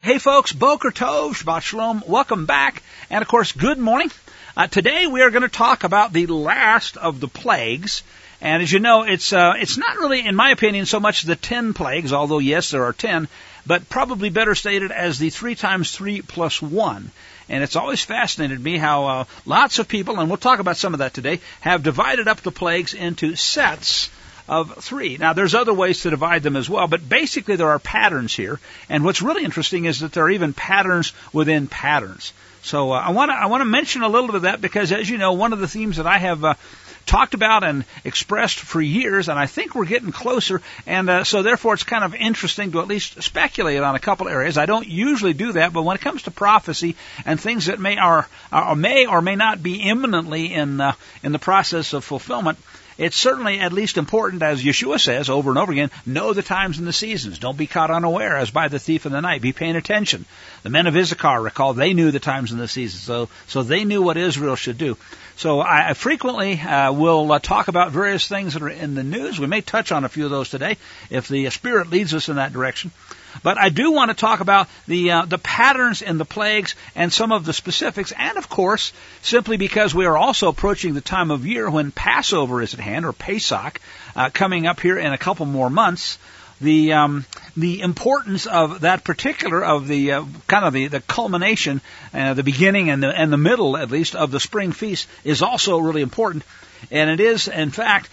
Hey folks, Boker Tov, Shabbat Shalom, welcome back, and of course, good morning. Today we are going to talk about the last of the plagues, and as you know, it's not really, in my opinion, so much the 10 plagues, although yes, there are 10, but probably better stated as the 3 times 3 plus 1. And it's always fascinated me how lots of people, and we'll talk about some of that today, have divided up the plagues into sets of 3. Now, there's other ways to divide them as well, but basically there are patterns here. And what's really interesting is that there are even patterns within patterns. So I want to mention a little bit of that because, as you know, one of the themes that I have talked about and expressed for years, and I think we're getting closer, and so therefore it's kind of interesting to at least speculate on a couple areas. I don't usually do that, but when it comes to prophecy and things that may or may not be imminently in the process of fulfillment, it's certainly at least important, as Yeshua says over and over again, know the times and the seasons. Don't be caught unaware as by the thief in the night. Be paying attention. The men of Issachar, recall, they knew the times and the seasons, so they knew what Israel should do. So I frequently will talk about various things that are in the news. We may touch on a few of those today if the Spirit leads us in that direction. But I do want to talk about the patterns in the plagues and some of the specifics, and of course, simply because we are also approaching the time of year when Passover is at hand, or Pesach, coming up here in a couple more months. The importance of that particular, of the kind of the culmination, the beginning and the middle, at least, of the spring feast is also really important, and it is, in fact,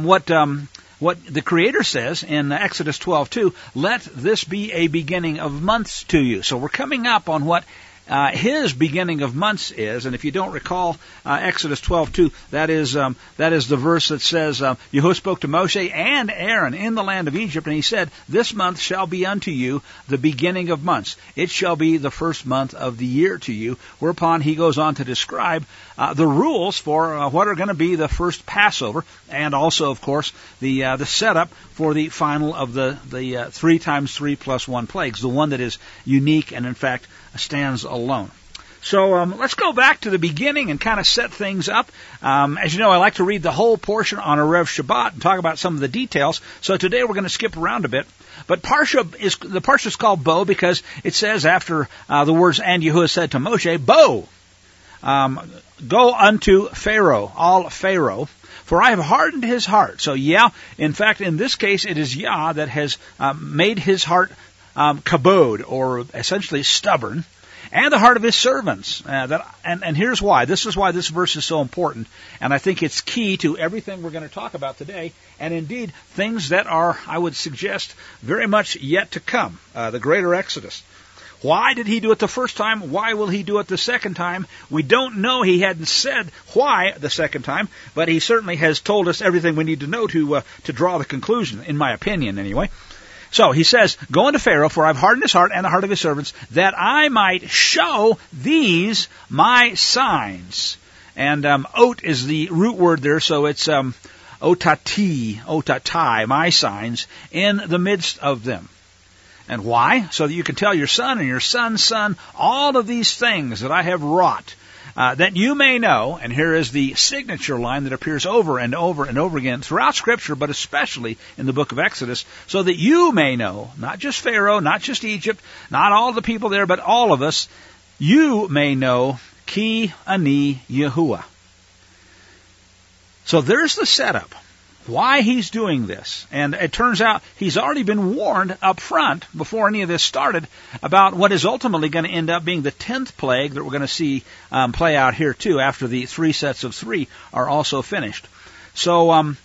what the Creator says in Exodus 12:2, let this be a beginning of months to you. So we're coming up on what His beginning of months is, and if you don't recall Exodus 12:2, that is the verse that says, Yahuwah spoke to Moshe and Aaron in the land of Egypt, and he said, this month shall be unto you the beginning of months. It shall be the first month of the year to you, whereupon he goes on to describe the rules for what are going to be the first Passover, and also, of course, the setup for the final of the 3 times 3 plus 1 plagues, the one that is unique and, in fact, stands alone. So let's go back to the beginning and kind of set things up. As you know, I like to read the whole portion on Erev Shabbat and talk about some of the details. So today we're going to skip around a bit. But the Parsha is called Bo because it says after the words, and Yahuwah said to Moshe, Bo, go unto Pharaoh, all Pharaoh, for I have hardened his heart. So in fact, in this case, it is Yah that has made his heart kabod, or essentially stubborn, and the heart of his servants. And here's why. This is why this verse is so important, and I think it's key to everything we're going to talk about today, and indeed things that are, I would suggest, very much yet to come, the greater Exodus. Why did he do it the first time? Why will he do it the second time? We don't know. He hadn't said why the second time, but he certainly has told us everything we need to know to draw the conclusion, in my opinion anyway. So he says, go unto Pharaoh, for I've hardened his heart and the heart of his servants, that I might show these my signs. And ot is the root word there, so it's otatai, my signs, in the midst of them. And why? So that you can tell your son and your son's son all of these things that I have wrought, that you may know, and here is the signature line that appears over and over and over again throughout Scripture, but especially in the book of Exodus, so that you may know, not just Pharaoh, not just Egypt, not all the people there, but all of us, you may know, Ki Ani Yahuwah. So there's the setup. Why he's doing this. And it turns out he's already been warned up front before any of this started about what is ultimately going to end up being the 10th plague that we're going to see play out here too after the 3 sets of 3 are also finished. So,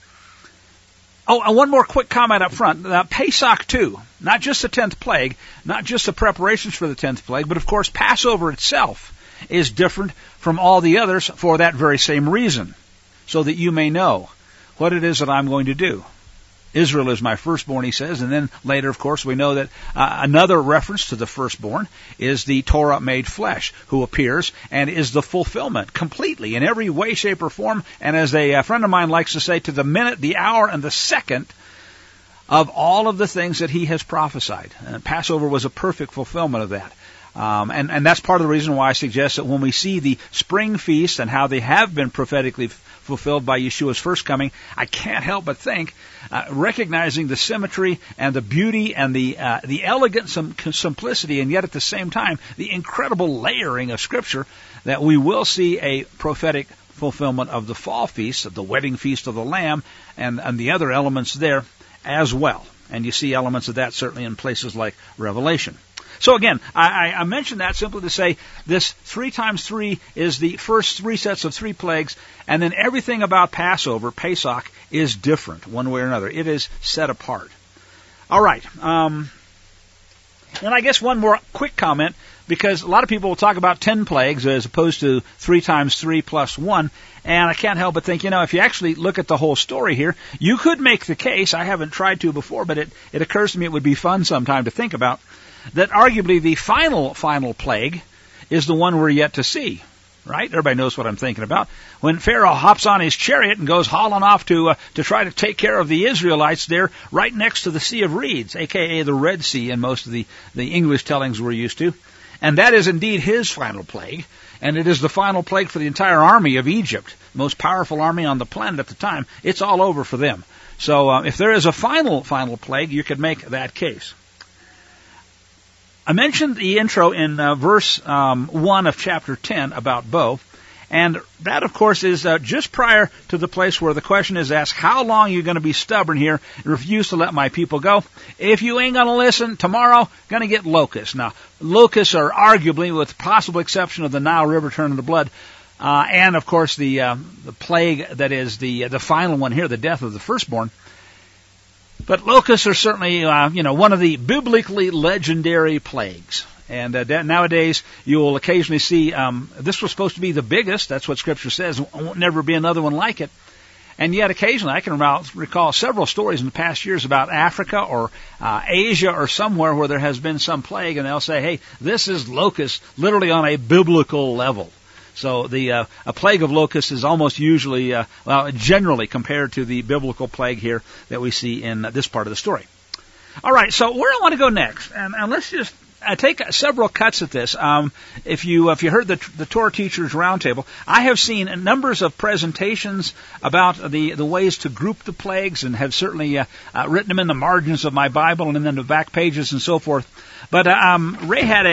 one more quick comment up front. Pesach too, not just the 10th plague, not just the preparations for the 10th plague, but of course Passover itself is different from all the others for that very same reason, so that you may know what it is that I'm going to do. Israel is my firstborn, he says, and then later, of course, we know that another reference to the firstborn is the Torah made flesh, who appears and is the fulfillment completely in every way, shape, or form, and as a friend of mine likes to say, to the minute, the hour, and the second of all of the things that he has prophesied. And Passover was a perfect fulfillment of that. And that's part of the reason why I suggest that when we see the spring feasts and how they have been prophetically fulfilled by Yeshua's first coming, I can't help but think, recognizing the symmetry and the beauty and the elegant simplicity, and yet at the same time the incredible layering of Scripture, that we will see a prophetic fulfillment of the fall feast, of the wedding feast of the Lamb, and the other elements there as well. And you see elements of that certainly in places like Revelation. So again, I mentioned that simply to say this 3 times 3 is the first 3 sets of 3 plagues, and then everything about Passover, Pesach, is different one way or another. It is set apart. All right. And I guess one more quick comment, because a lot of people will talk about 10 plagues as opposed to 3 times 3 plus 1, and I can't help but think, if you actually look at the whole story here, you could make the case, I haven't tried to before, but it occurs to me it would be fun sometime to think about, that arguably the final plague is the one we're yet to see, right? Everybody knows what I'm thinking about. When Pharaoh hops on his chariot and goes hauling off to try to take care of the Israelites there right next to the Sea of Reeds, a.k.a. the Red Sea in most of the English tellings we're used to. And that is indeed his final plague, and it is the final plague for the entire army of Egypt, the most powerful army on the planet at the time. It's all over for them. So if there is a final plague, you could make that case. I mentioned the intro in verse 1 of chapter 10 about Bo, and that, of course, is just prior to the place where the question is asked, how long are you going to be stubborn here and refuse to let my people go? If you ain't going to listen, tomorrow, going to get locusts. Now, locusts are arguably, with the possible exception of the Nile River turning to blood, and, of course, the plague that is the final one here, the death of the firstborn. But locusts are certainly, one of the biblically legendary plagues. And nowadays, you will occasionally see, this was supposed to be the biggest. That's what Scripture says. There won't never be another one like it. And yet, occasionally, I can recall several stories in the past years about Africa or Asia or somewhere where there has been some plague, and they'll say, hey, this is locust, literally on a biblical level. So a plague of locusts is almost usually, generally compared to the biblical plague here that we see in this part of the story. All right, so where I want to go next, and let's just take several cuts at this. If you heard the Torah Teachers Roundtable, I have seen numbers of presentations about the ways to group the plagues, and have certainly written them in the margins of my Bible and in the back pages and so forth. But Ray had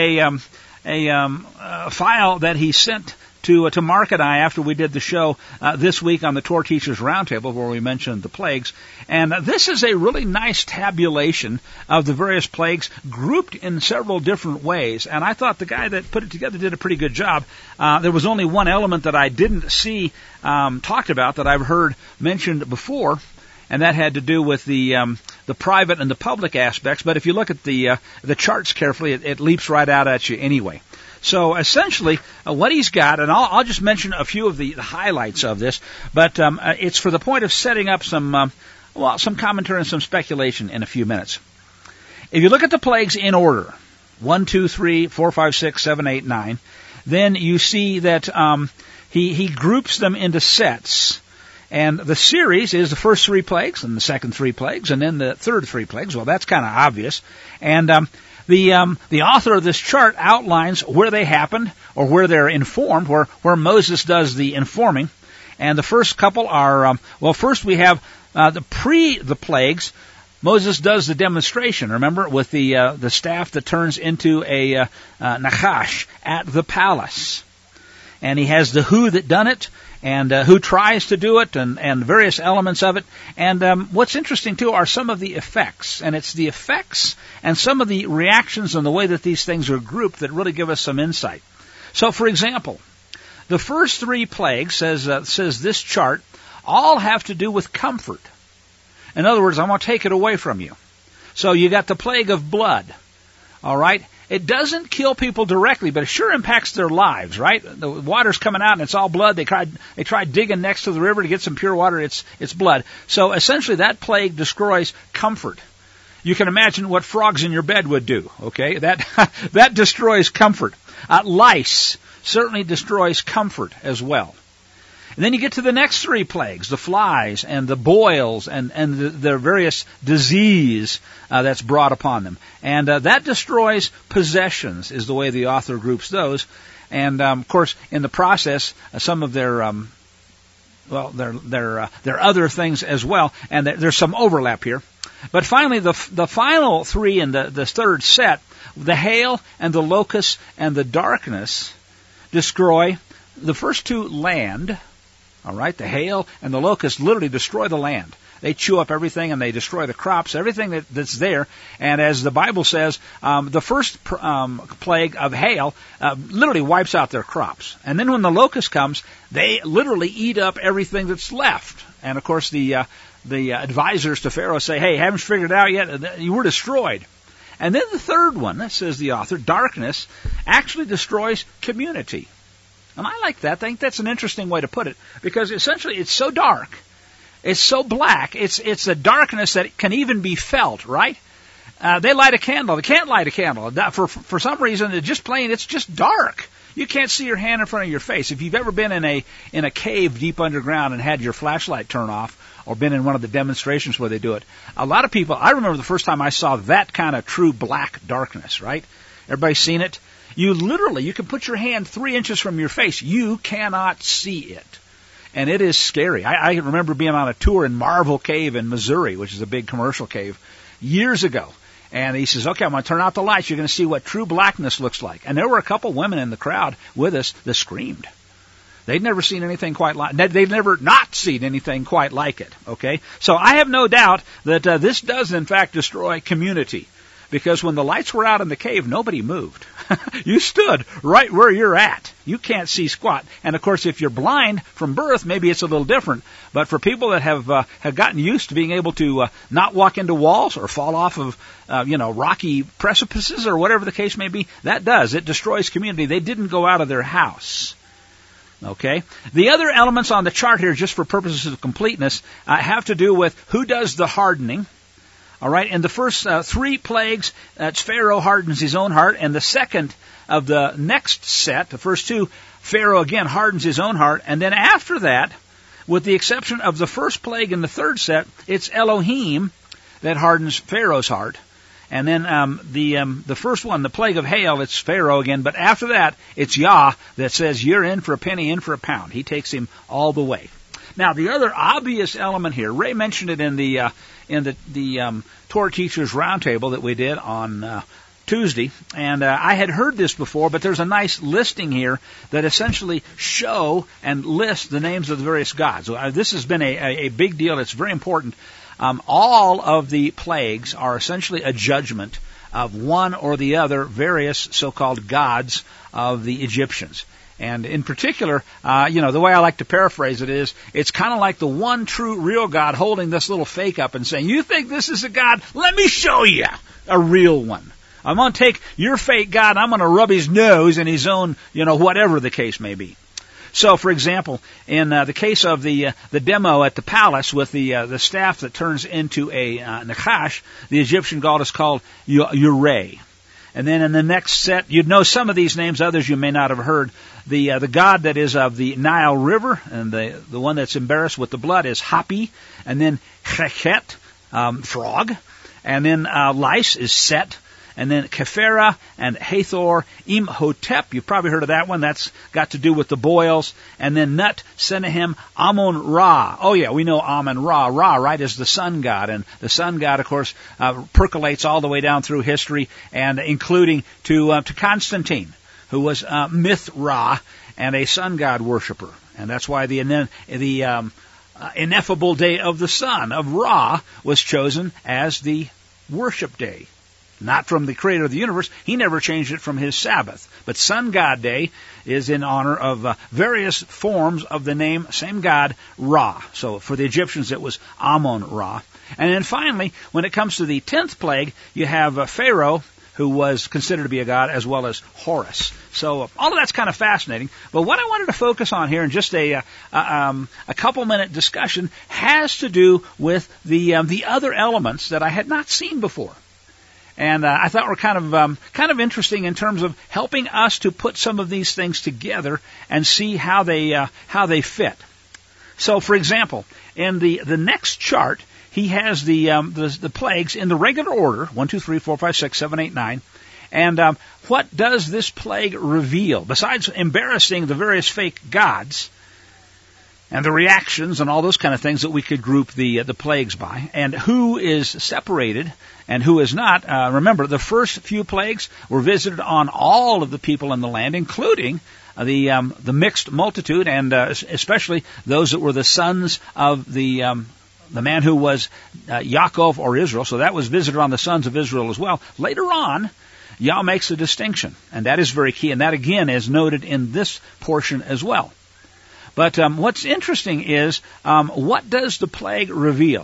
a file that he sent to Mark and I after we did the show this week on the Torah Teachers Roundtable, where we mentioned the plagues. And this is a really nice tabulation of the various plagues grouped in several different ways. And I thought the guy that put it together did a pretty good job. There was only one element that I didn't see talked about that I've heard mentioned before, and that had to do with the private and the public aspects. But if you look at the charts carefully, it leaps right out at you anyway. So essentially, what he's got, and I'll just mention a few of the highlights of this, but it's for the point of setting up some commentary and some speculation in a few minutes. If you look at the plagues in order, 1, 2, 3, 4, 5, 6, 7, 8, 9, then you see that he groups them into sets. And the series is the first 3 plagues, and the second 3 plagues, and then the third 3 plagues. Well, that's kind of obvious. And the author of this chart outlines where they happened, or where they're informed, where Moses does the informing. And the first couple are, first we have the plagues. Moses does the demonstration, remember, with the staff that turns into a nachash at the palace. And he has the who that done it, and who tries to do it, and various elements of it. And what's interesting, too, are some of the effects. And it's the effects and some of the reactions and the way that these things are grouped that really give us some insight. So, for example, the first 3 plagues, says this chart, all have to do with comfort. In other words, I'm going to take it away from you. So you got the plague of blood, all right? It doesn't kill people directly, but it sure impacts their lives, right? The water's coming out and it's all blood. They tried digging next to the river to get some pure water. It's blood. So essentially that plague destroys comfort. You can imagine what frogs in your bed would do, okay? That destroys comfort. Lice certainly destroys comfort as well. And then you get to the next 3 plagues, the flies and the boils and the various disease that's brought upon them. And that destroys possessions, is the way the author groups those. And, of course, in the process, some of their other things as well, and there's some overlap here. But finally, the final 3 in the third set, the hail and the locusts and the darkness, destroy the first 2 land. All right, the hail and the locusts literally destroy the land. They chew up everything and they destroy the crops, everything that's there. And as the Bible says, the first plague of hail literally wipes out their crops. And then when the locust comes, they literally eat up everything that's left. And of course, the advisors to Pharaoh say, hey, haven't you figured it out yet? You were destroyed. And then the third one, that says the author, darkness, actually destroys community. And I like that. I think that's an interesting way to put it, because essentially it's so dark, it's so black, it's a darkness that can even be felt, right? They light a candle. They can't light a candle. For some reason, it's just dark. You can't see your hand in front of your face. If you've ever been in a cave deep underground and had your flashlight turn off, or been in one of the demonstrations where they do it, a lot of people, I remember the first time I saw that kind of true black darkness, right? Everybody seen it? You can put your hand 3 inches from your face. You cannot see it. And it is scary. I remember being on a tour in Marvel Cave in Missouri, which is a big commercial cave, years ago. And he says, okay, I'm going to turn out the lights. You're going to see what true blackness looks like. And there were a couple women in the crowd with us that screamed. They'd never seen anything quite like it. They'd never not seen anything quite like it. Okay? So I have no doubt that this does, in fact, destroy community. Because when the lights were out in the cave, nobody moved. You stood right where you're at. You can't see squat. And of course, if you're blind from birth, maybe it's a little different. But for people that have gotten used to being able to not walk into walls or fall off of rocky precipices or whatever the case may be, that does. It destroys community. They didn't go out of their house. Okay? The other elements on the chart here, just for purposes of completeness, have to do with who does the hardening. All right, in the first 3 plagues, Pharaoh hardens his own heart, and the second of the next set, the first 2, Pharaoh again hardens his own heart, and then after that, with the exception of the first plague in the third set, it's Elohim that hardens Pharaoh's heart, and then the first one, the plague of hail, it's Pharaoh again, but after that, it's Yah that says, you're in for a penny, in for a pound. He takes him all the way. Now, the other obvious element here, Ray mentioned it in the Torah Teachers Roundtable that we did on Tuesday, and I had heard this before, but there's a nice listing here that essentially show and list the names of the various gods. This has been a big deal. It's very important. All of the plagues are essentially a judgment of one or the other various so-called gods of the Egyptians. And in particular, the way I like to paraphrase it is, it's kind of like the one true real God holding this little fake up and saying, you think this is a God? Let me show you a real one. I'm going to take your fake God and I'm going to rub his nose in his own, whatever the case may be. So, for example, in the case of the demo at the palace with the staff that turns into a Nachash, the Egyptian god is called Urey. And then in the next set, you'd know some of these names, others you may not have heard. The god that is of the Nile River, and the one that's embarrassed with the blood is Hapi, and then Chechet, frog, and then Lice is Set, and then Kephera and Hathor, Imhotep, you've probably heard of that one, that's got to do with the boils, and then Nut, Sennahem, Amun-Ra. Oh yeah, we know Amun-Ra. Ra, right, is the sun god, and the sun god, of course, percolates all the way down through history, and including to Constantine, who was Mith-Ra, and a sun god worshiper. And that's why the ineffable day of the sun, of Ra, was chosen as the worship day. Not from the creator of the universe. He never changed it from his Sabbath. But Sun God Day is in honor of various forms of the name, same God, Ra. So for the Egyptians it was Amun-Ra. And then finally, when it comes to the 10th plague, you have Pharaoh, who was considered to be a god, as well as Horus. So all of that's kind of fascinating. But what I wanted to focus on here in just a couple-minute discussion has to do with the other elements that I had not seen before. And I thought were kind of interesting in terms of helping us to put some of these things together and see how they fit. So, for example, in the next chart, he has the plagues in the regular order, 1, 2, 3, 4, 5, 6, 7, 8, 9. And what does this plague reveal? Besides embarrassing the various fake gods and the reactions and all those kind of things that we could group the plagues by, and who is separated and who is not. Remember, the first few plagues were visited on all of the people in the land, including the mixed multitude, and especially those that were the sons of the man who was Yaakov or Israel. So that was visited on the sons of Israel as well. Later on, Yah makes a distinction, and that is very key, and that again is noted in this portion as well. But what's interesting is what does the plague reveal?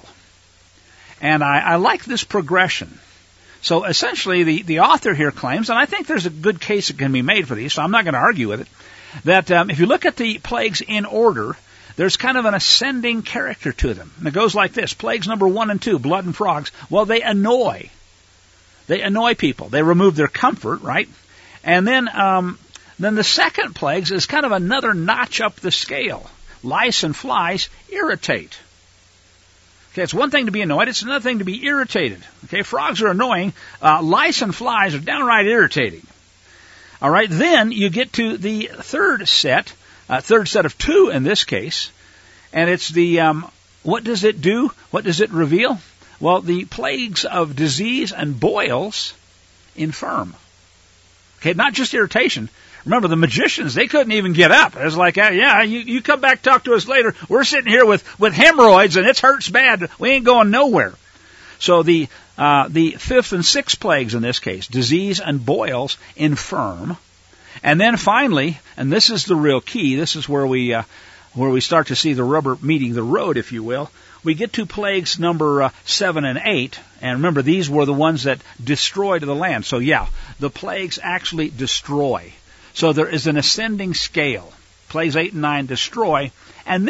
And I like this progression. So essentially the author here claims, and I think there's a good case that can be made for these, so I'm not going to argue with it, that if you look at the plagues in order, there's kind of an ascending character to them. And it goes like this. Plagues number 1 and 2, blood and frogs, well, they annoy. They annoy people. They remove their comfort, right? And then the second plagues is kind of another notch up the scale. Lice and flies irritate. Okay, it's one thing to be annoyed, it's another thing to be irritated. Okay, frogs are annoying. Lice and flies are downright irritating. All right, then you get to the third set of 2 in this case, and it's the, what does it do? What does it reveal? Well, the plagues of disease and boils infirm. Okay, not just irritation. Remember, the magicians, they couldn't even get up. It was like, you come back, talk to us later. We're sitting here with hemorrhoids, and it hurts bad. We ain't going nowhere. So the 5th and 6th plagues in this case, disease and boils, infirm. And then finally, and this is the real key, this is where we start to see the rubber meeting the road, if you will. We get to plagues number 7 and 8, and remember, these were the ones that destroyed the land. So the plagues actually destroy. So there is an ascending scale. Plagues 8 and 9 destroy. And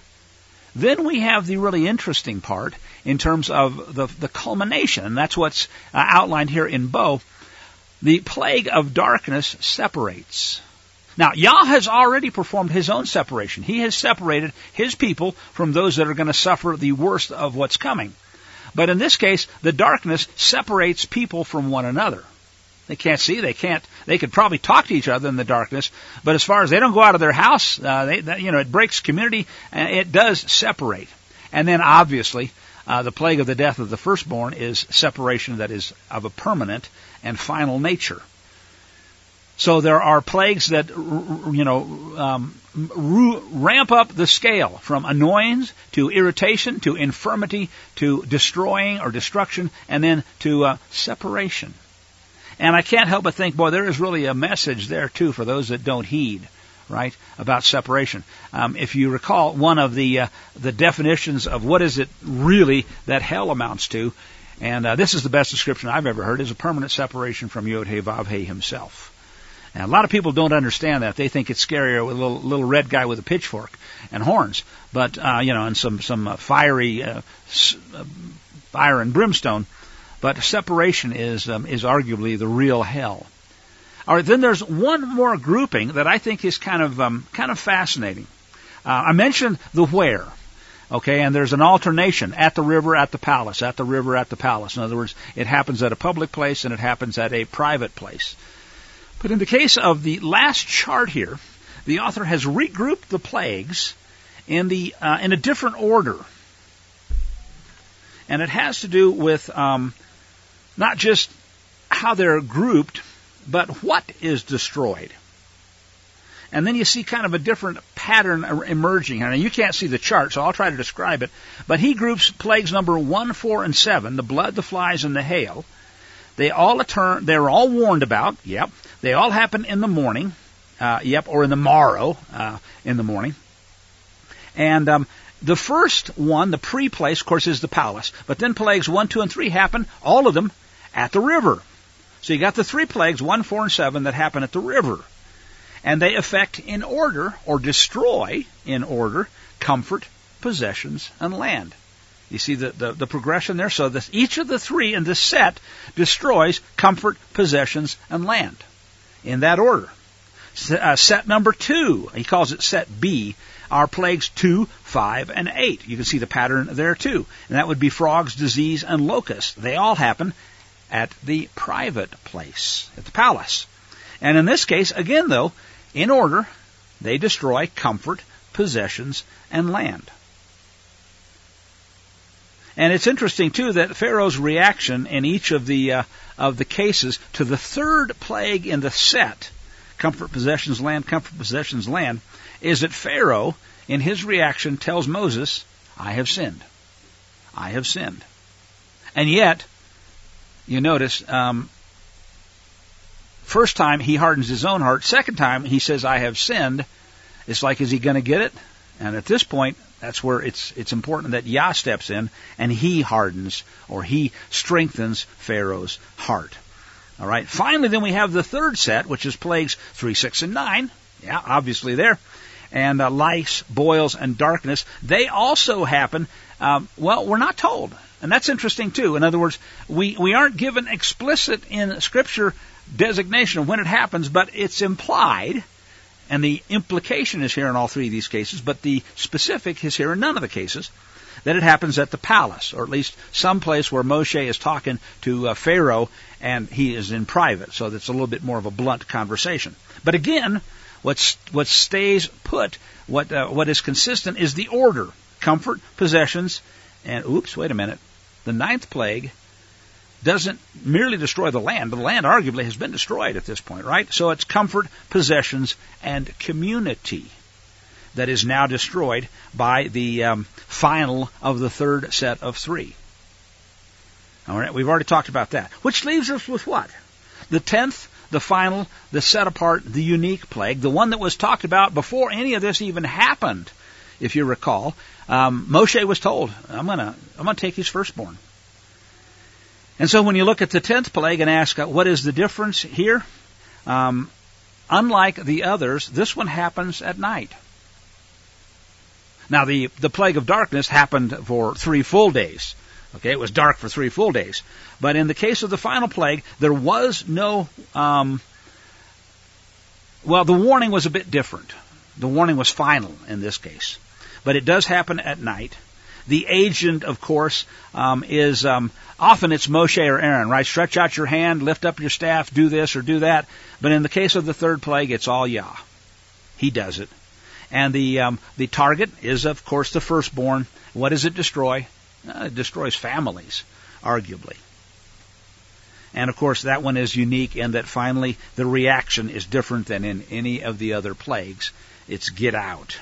then we have the really interesting part in terms of the culmination. And that's what's outlined here in Bo. The plague of darkness separates. Now, Yah has already performed his own separation. He has separated his people from those that are going to suffer the worst of what's coming. But in this case, the darkness separates people from one another. They can't see, they could probably talk to each other in the darkness, but as far as they don't go out of their house, it breaks community, and it does separate. And then obviously, the plague of the death of the firstborn is separation that is of a permanent and final nature. So there are plagues that, ramp up the scale from annoyance to irritation to infirmity to destroying or destruction, and then to separation. And I can't help but think, boy, there is really a message there, too, for those that don't heed, right, about separation. If you recall, one of the definitions of what is it really that hell amounts to, and this is the best description I've ever heard, is a permanent separation from Yod-Heh-Vav-Heh himself. And a lot of people don't understand that. They think it's scarier with a little red guy with a pitchfork and horns, but, and some fiery fire and brimstone. But separation is arguably the real hell. All right, then there's one more grouping that I think is kind of fascinating. I mentioned the where, okay, and there's an alternation at the river, at the palace, at the river, at the palace. In other words, it happens at a public place and it happens at a private place. But in the case of the last chart here, the author has regrouped the plagues in a different order, and it has to do with not just how they're grouped, but what is destroyed. And then you see kind of a different pattern emerging. I mean, you can't see the chart, so I'll try to describe it. But he groups plagues number 1, 4, and 7, the blood, the flies, and the hail. They're all warned about, yep. They all happen in the morning, or in the morrow, in the morning. And the first one, the pre-place, of course, is the palace. But then plagues 1, 2, and 3 happen, all of them, at the river. So you got the 3 plagues, 1, 4, and 7, that happen at the river. And they affect in order, or destroy in order, comfort, possessions, and land. You see the progression there? So each of the 3 in this set destroys comfort, possessions, and land. In that order. Set number 2, he calls it set B, are plagues 2, 5, and 8. You can see the pattern there too. And that would be frogs, disease, and locusts. They all happen at the private place, at the palace. And in this case, again though, in order, they destroy comfort, possessions, and land. And it's interesting too that Pharaoh's reaction in each of the cases to the third plague in the set, comfort, possessions, land, comfort, possessions, land, is that Pharaoh, in his reaction, tells Moses, I have sinned. I have sinned. And yet, you notice, first time he hardens his own heart. Second time he says, I have sinned. It's like, is he going to get it? And at this point, that's where it's important that Yah steps in and he hardens or he strengthens Pharaoh's heart. All right. Finally, then we have the third set, which is plagues 3, 6, and 9. Yeah, obviously there. And lice, boils, and darkness. They also happen, we're not told. And that's interesting too. In other words, we aren't given explicit in Scripture designation of when it happens, but it's implied. And the implication is here in all three of these cases, but the specific is here in none of the cases, that it happens at the palace, or at least some place where Moshe is talking to Pharaoh, and he is in private, so that's a little bit more of a blunt conversation. But again, what stays put, what is consistent is the order: comfort, possessions, and the ninth plague doesn't merely destroy the land, but the land arguably has been destroyed at this point, right? So it's comfort, possessions, and community that is now destroyed by the final of the third set of 3. All right, we've already talked about that. Which leaves us with what? The 10th, the final, the set apart, the unique plague, the one that was talked about before any of this even happened. If you recall, Moshe was told, I'm gonna take his firstborn. And so when you look at the 10th plague and ask, what is the difference here? Unlike the others, this one happens at night. Now, the plague of darkness happened for 3 full days. Okay, it was dark for 3 full days. But in the case of the final plague, there was no, the warning was a bit different. The warning was final in this case. But it does happen at night. The agent, of course, is often it's Moshe or Aaron, right? Stretch out your hand, lift up your staff, do this or do that. But in the case of the third plague, it's all Yah. He does it. And the target is, of course, the firstborn. What does it destroy? It destroys families, arguably. And, of course, that one is unique in that finally the reaction is different than in any of the other plagues. It's get out.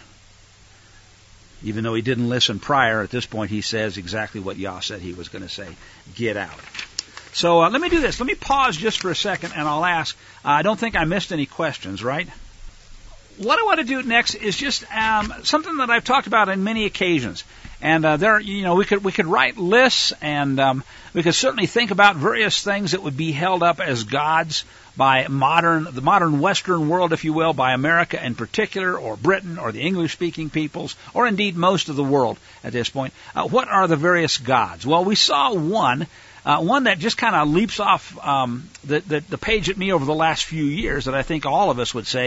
Even though he didn't listen prior, at this point he says exactly what Yah said he was going to say. Get out. So let me do this. Let me pause just for a second and I'll ask. I don't think I missed any questions, right? What I want to do next is just something that I've talked about on many occasions. And we could write lists, and we could certainly think about various things that would be held up as gods by the modern Western world, if you will, by America in particular, or Britain, or the English-speaking peoples, or indeed most of the world at this point. What are the various gods? Well, we saw one that just kind of leaps off the page at me over the last few years that I think all of us would say,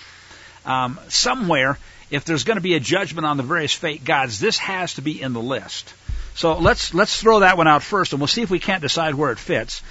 somewhere, if there's going to be a judgment on the various fake gods, this has to be in the list. So let's throw that one out first, and we'll see if we can't decide where it fits.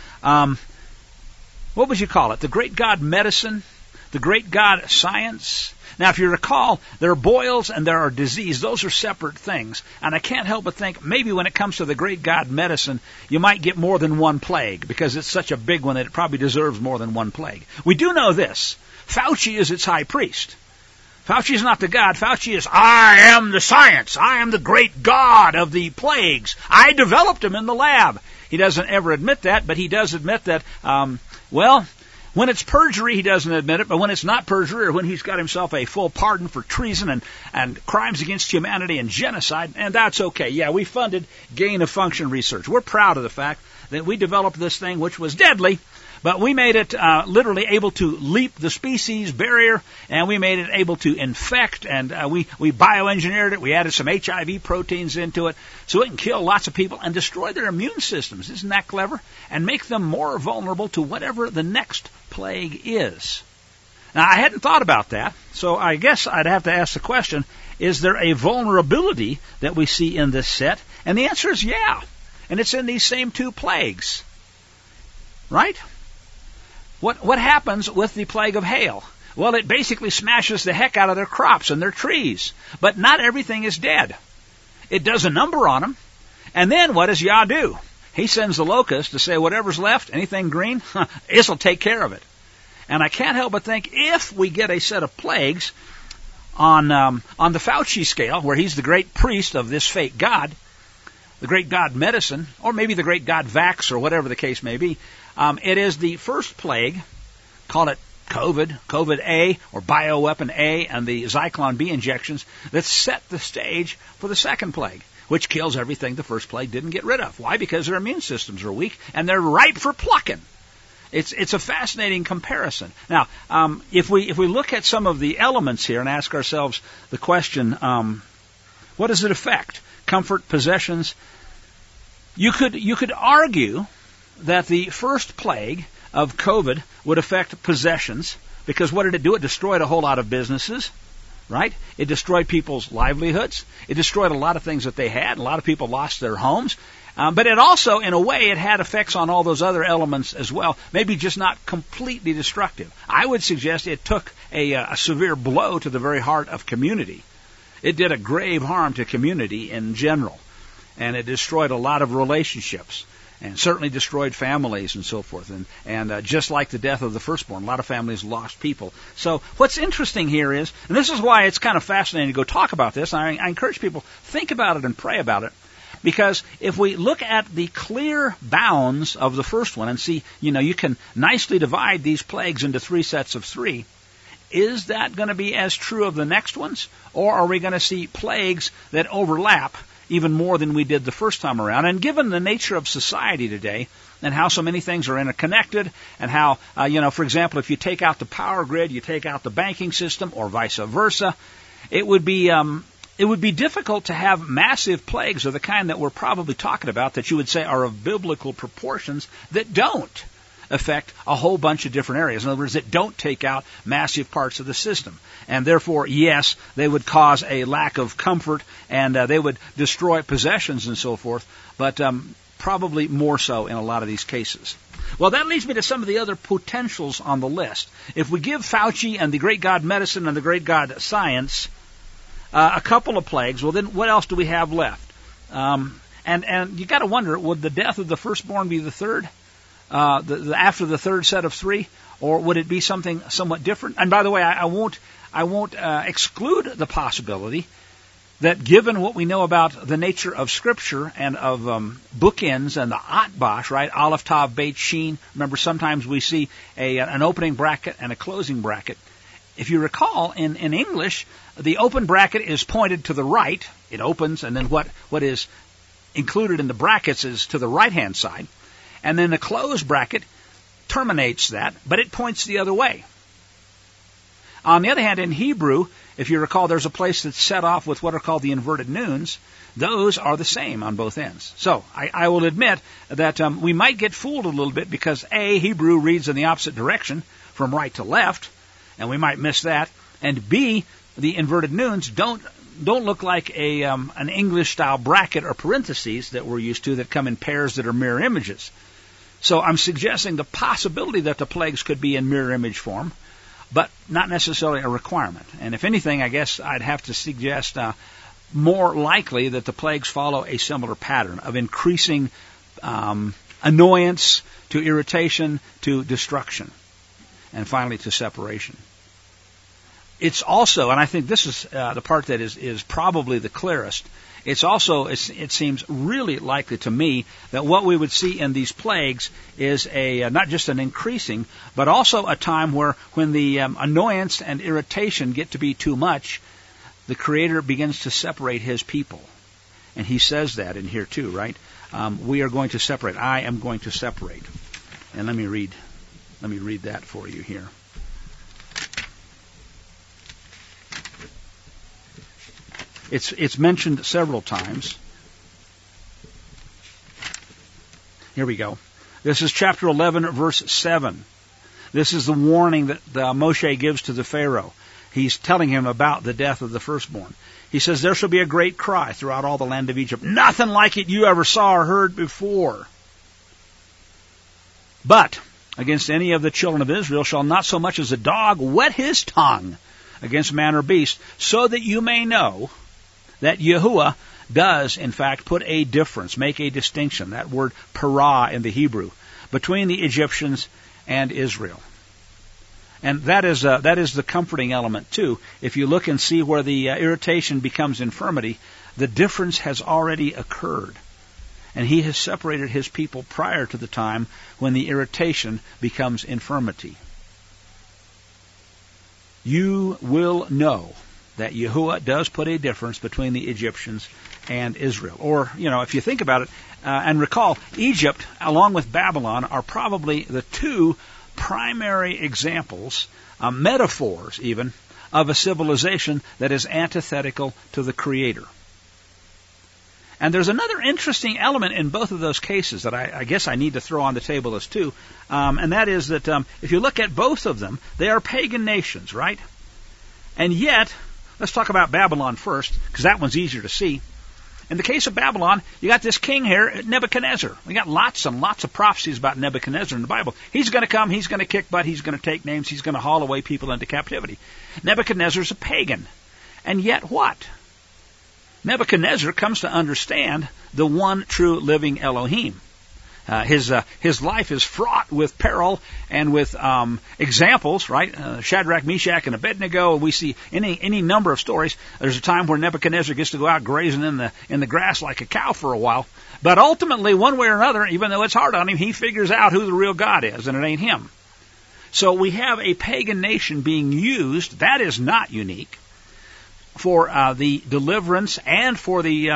What would you call it? The great god medicine? The great god science? Now, if you recall, there are boils and there are disease. Those are separate things. And I can't help but think maybe when it comes to the great god medicine, you might get more than one plague because it's such a big one that it probably deserves more than one plague. We do know this. Fauci is its high priest. Fauci is not the god. Fauci is, I am the science. I am the great god of the plagues. I developed them in the lab. He doesn't ever admit that, but he does admit that, when it's perjury, he doesn't admit it, but when it's not perjury, or when he's got himself a full pardon for treason and crimes against humanity and genocide, and that's okay. Yeah, we funded gain-of-function research. We're proud of the fact that we developed this thing, which was deadly, but we made it literally able to leap the species barrier, and we made it able to infect, and we bioengineered it. We added some HIV proteins into it so it can kill lots of people and destroy their immune systems. Isn't that clever? And make them more vulnerable to whatever the next plague is. Now, I hadn't thought about that, so I guess I'd have to ask the question, is there a vulnerability that we see in this set? And the answer is yeah. And it's in these same two plagues. Right? What happens with the plague of hail? Well, it basically smashes the heck out of their crops and their trees. But not everything is dead. It does a number on them. And then what does Yah do? He sends the locust to say whatever's left, anything green, this will take care of it. And I can't help but think if we get a set of plagues on the Fauci scale, where he's the great priest of this fake god, the great god medicine, or maybe the great god vax, or whatever the case may be, it is the first plague, call it COVID A, or bioweapon A, and the Zyklon B injections that set the stage for the second plague, which kills everything the first plague didn't get rid of. Why? Because their immune systems are weak, and they're ripe for plucking. It's a fascinating comparison. Now, if we look at some of the elements here and ask ourselves the question, what does it affect? Comfort, possessions. You could argue that the first plague of COVID would affect possessions, because what did it do? It destroyed a whole lot of businesses, right? It destroyed people's livelihoods. It destroyed a lot of things that they had. A lot of people lost their homes. But it also, in a way, it had effects on all those other elements as well, maybe just not completely destructive. I would suggest it took a severe blow to the very heart of community. It did a grave harm to community in general, and it destroyed a lot of relationships, and certainly destroyed families and so forth. And just like the death of the firstborn, a lot of families lost people. So what's interesting here is, and this is why it's kind of fascinating to go talk about this, I encourage people, think about it and pray about it. Because if we look at the clear bounds of the first one and see, you can nicely divide these plagues into 3 sets of 3, is that going to be as true of the next ones? Or are we going to see plagues that overlap even more than we did the first time around? And given the nature of society today and how so many things are interconnected and how, for example, if you take out the power grid, you take out the banking system or vice versa, it would be difficult to have massive plagues of the kind that we're probably talking about that you would say are of biblical proportions that don't affect a whole bunch of different areas. In other words, that don't take out massive parts of the system. And therefore, yes, they would cause a lack of comfort and they would destroy possessions and so forth, but probably more so in a lot of these cases. Well, that leads me to some of the other potentials on the list. If we give Fauci and the great god medicine and the great god science a couple of plagues, well, then what else do we have left? And you got to wonder, would the death of the firstborn be the third? After the third set of 3, or would it be something somewhat different? And by the way, I won't exclude the possibility that, given what we know about the nature of Scripture and of bookends and the Atbash, right, Aleph, Tav, Beit, Shin. Remember, sometimes we see an opening bracket and a closing bracket. If you recall, in English, the open bracket is pointed to the right. It opens, and then what is included in the brackets is to the right-hand side. And then the closed bracket terminates that, but it points the other way. On the other hand, in Hebrew, if you recall, there's a place that's set off with what are called the inverted noons. Those are the same on both ends. So I will admit that we might get fooled a little bit because A, Hebrew reads in the opposite direction from right to left, and we might miss that. And B, the inverted noons don't look like an English-style bracket or parentheses that we're used to that come in pairs that are mirror images. So I'm suggesting the possibility that the plagues could be in mirror image form, but not necessarily a requirement. And if anything, I guess I'd have to suggest more likely that the plagues follow a similar pattern of increasing annoyance to irritation to destruction, and finally to separation. It's also, and I think this is the part that is probably the clearest, it's also, it seems really likely to me that what we would see in these plagues is not just an increasing, but also a time when the annoyance and irritation get to be too much, the Creator begins to separate His people. And He says that in here too, right? We are going to separate. I am going to separate. And let me read that for you here. It's mentioned several times. Here we go. This is chapter 11, verse 7. This is the warning that Moshe gives to the Pharaoh. He's telling him about the death of the firstborn. He says, there shall be a great cry throughout all the land of Egypt. Nothing like it you ever saw or heard before. But against any of the children of Israel shall not so much as a dog wet his tongue against man or beast, so that you may know that Yahuwah does, in fact, put a difference, make a distinction, that word para in the Hebrew, between the Egyptians and Israel. And that is the comforting element, too. If you look and see where the irritation becomes infirmity, the difference has already occurred. And he has separated his people prior to the time when the irritation becomes infirmity. You will know that Yahuwah does put a difference between the Egyptians and Israel. Or, if you think about it, and recall, Egypt, along with Babylon, are probably the two primary examples, metaphors even, of a civilization that is antithetical to the Creator. And there's another interesting element in both of those cases that I guess I need to throw on the table as too, and that is that if you look at both of them, they are pagan nations, right? And yet, let's talk about Babylon first, because that one's easier to see. In the case of Babylon, you got this king here, Nebuchadnezzar. We got lots and lots of prophecies about Nebuchadnezzar in the Bible. He's going to come, he's going to kick butt, he's going to take names, he's going to haul away people into captivity. Nebuchadnezzar's a pagan. And yet what? Nebuchadnezzar comes to understand the one true living Elohim. His life is fraught with peril and with examples, right? Shadrach, Meshach, and Abednego. We see any number of stories. There's a time where Nebuchadnezzar gets to go out grazing in the grass like a cow for a while. But ultimately, one way or another, even though it's hard on him, he figures out who the real God is, and it ain't him. So we have a pagan nation being used. That is not unique for the deliverance and for the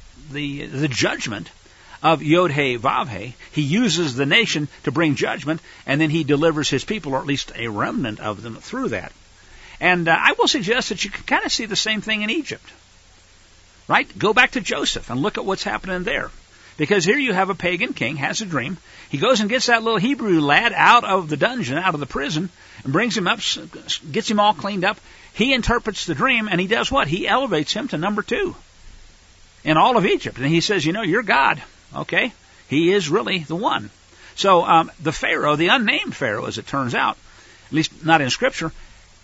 judgment of Yod-Heh, Vav-Heh. He uses the nation to bring judgment, and then he delivers his people, or at least a remnant of them, through that. And I will suggest that you can kind of see the same thing in Egypt. Right? Go back to Joseph and look at what's happening there. Because here you have a pagan king, has a dream. He goes and gets that little Hebrew lad out of the dungeon, out of the prison, and brings him up, gets him all cleaned up. He interprets the dream, and he does what? He elevates him to number 2 in all of Egypt. And he says, you're God. Okay? He is really the one. So the Pharaoh, the unnamed Pharaoh, as it turns out, at least not in Scripture,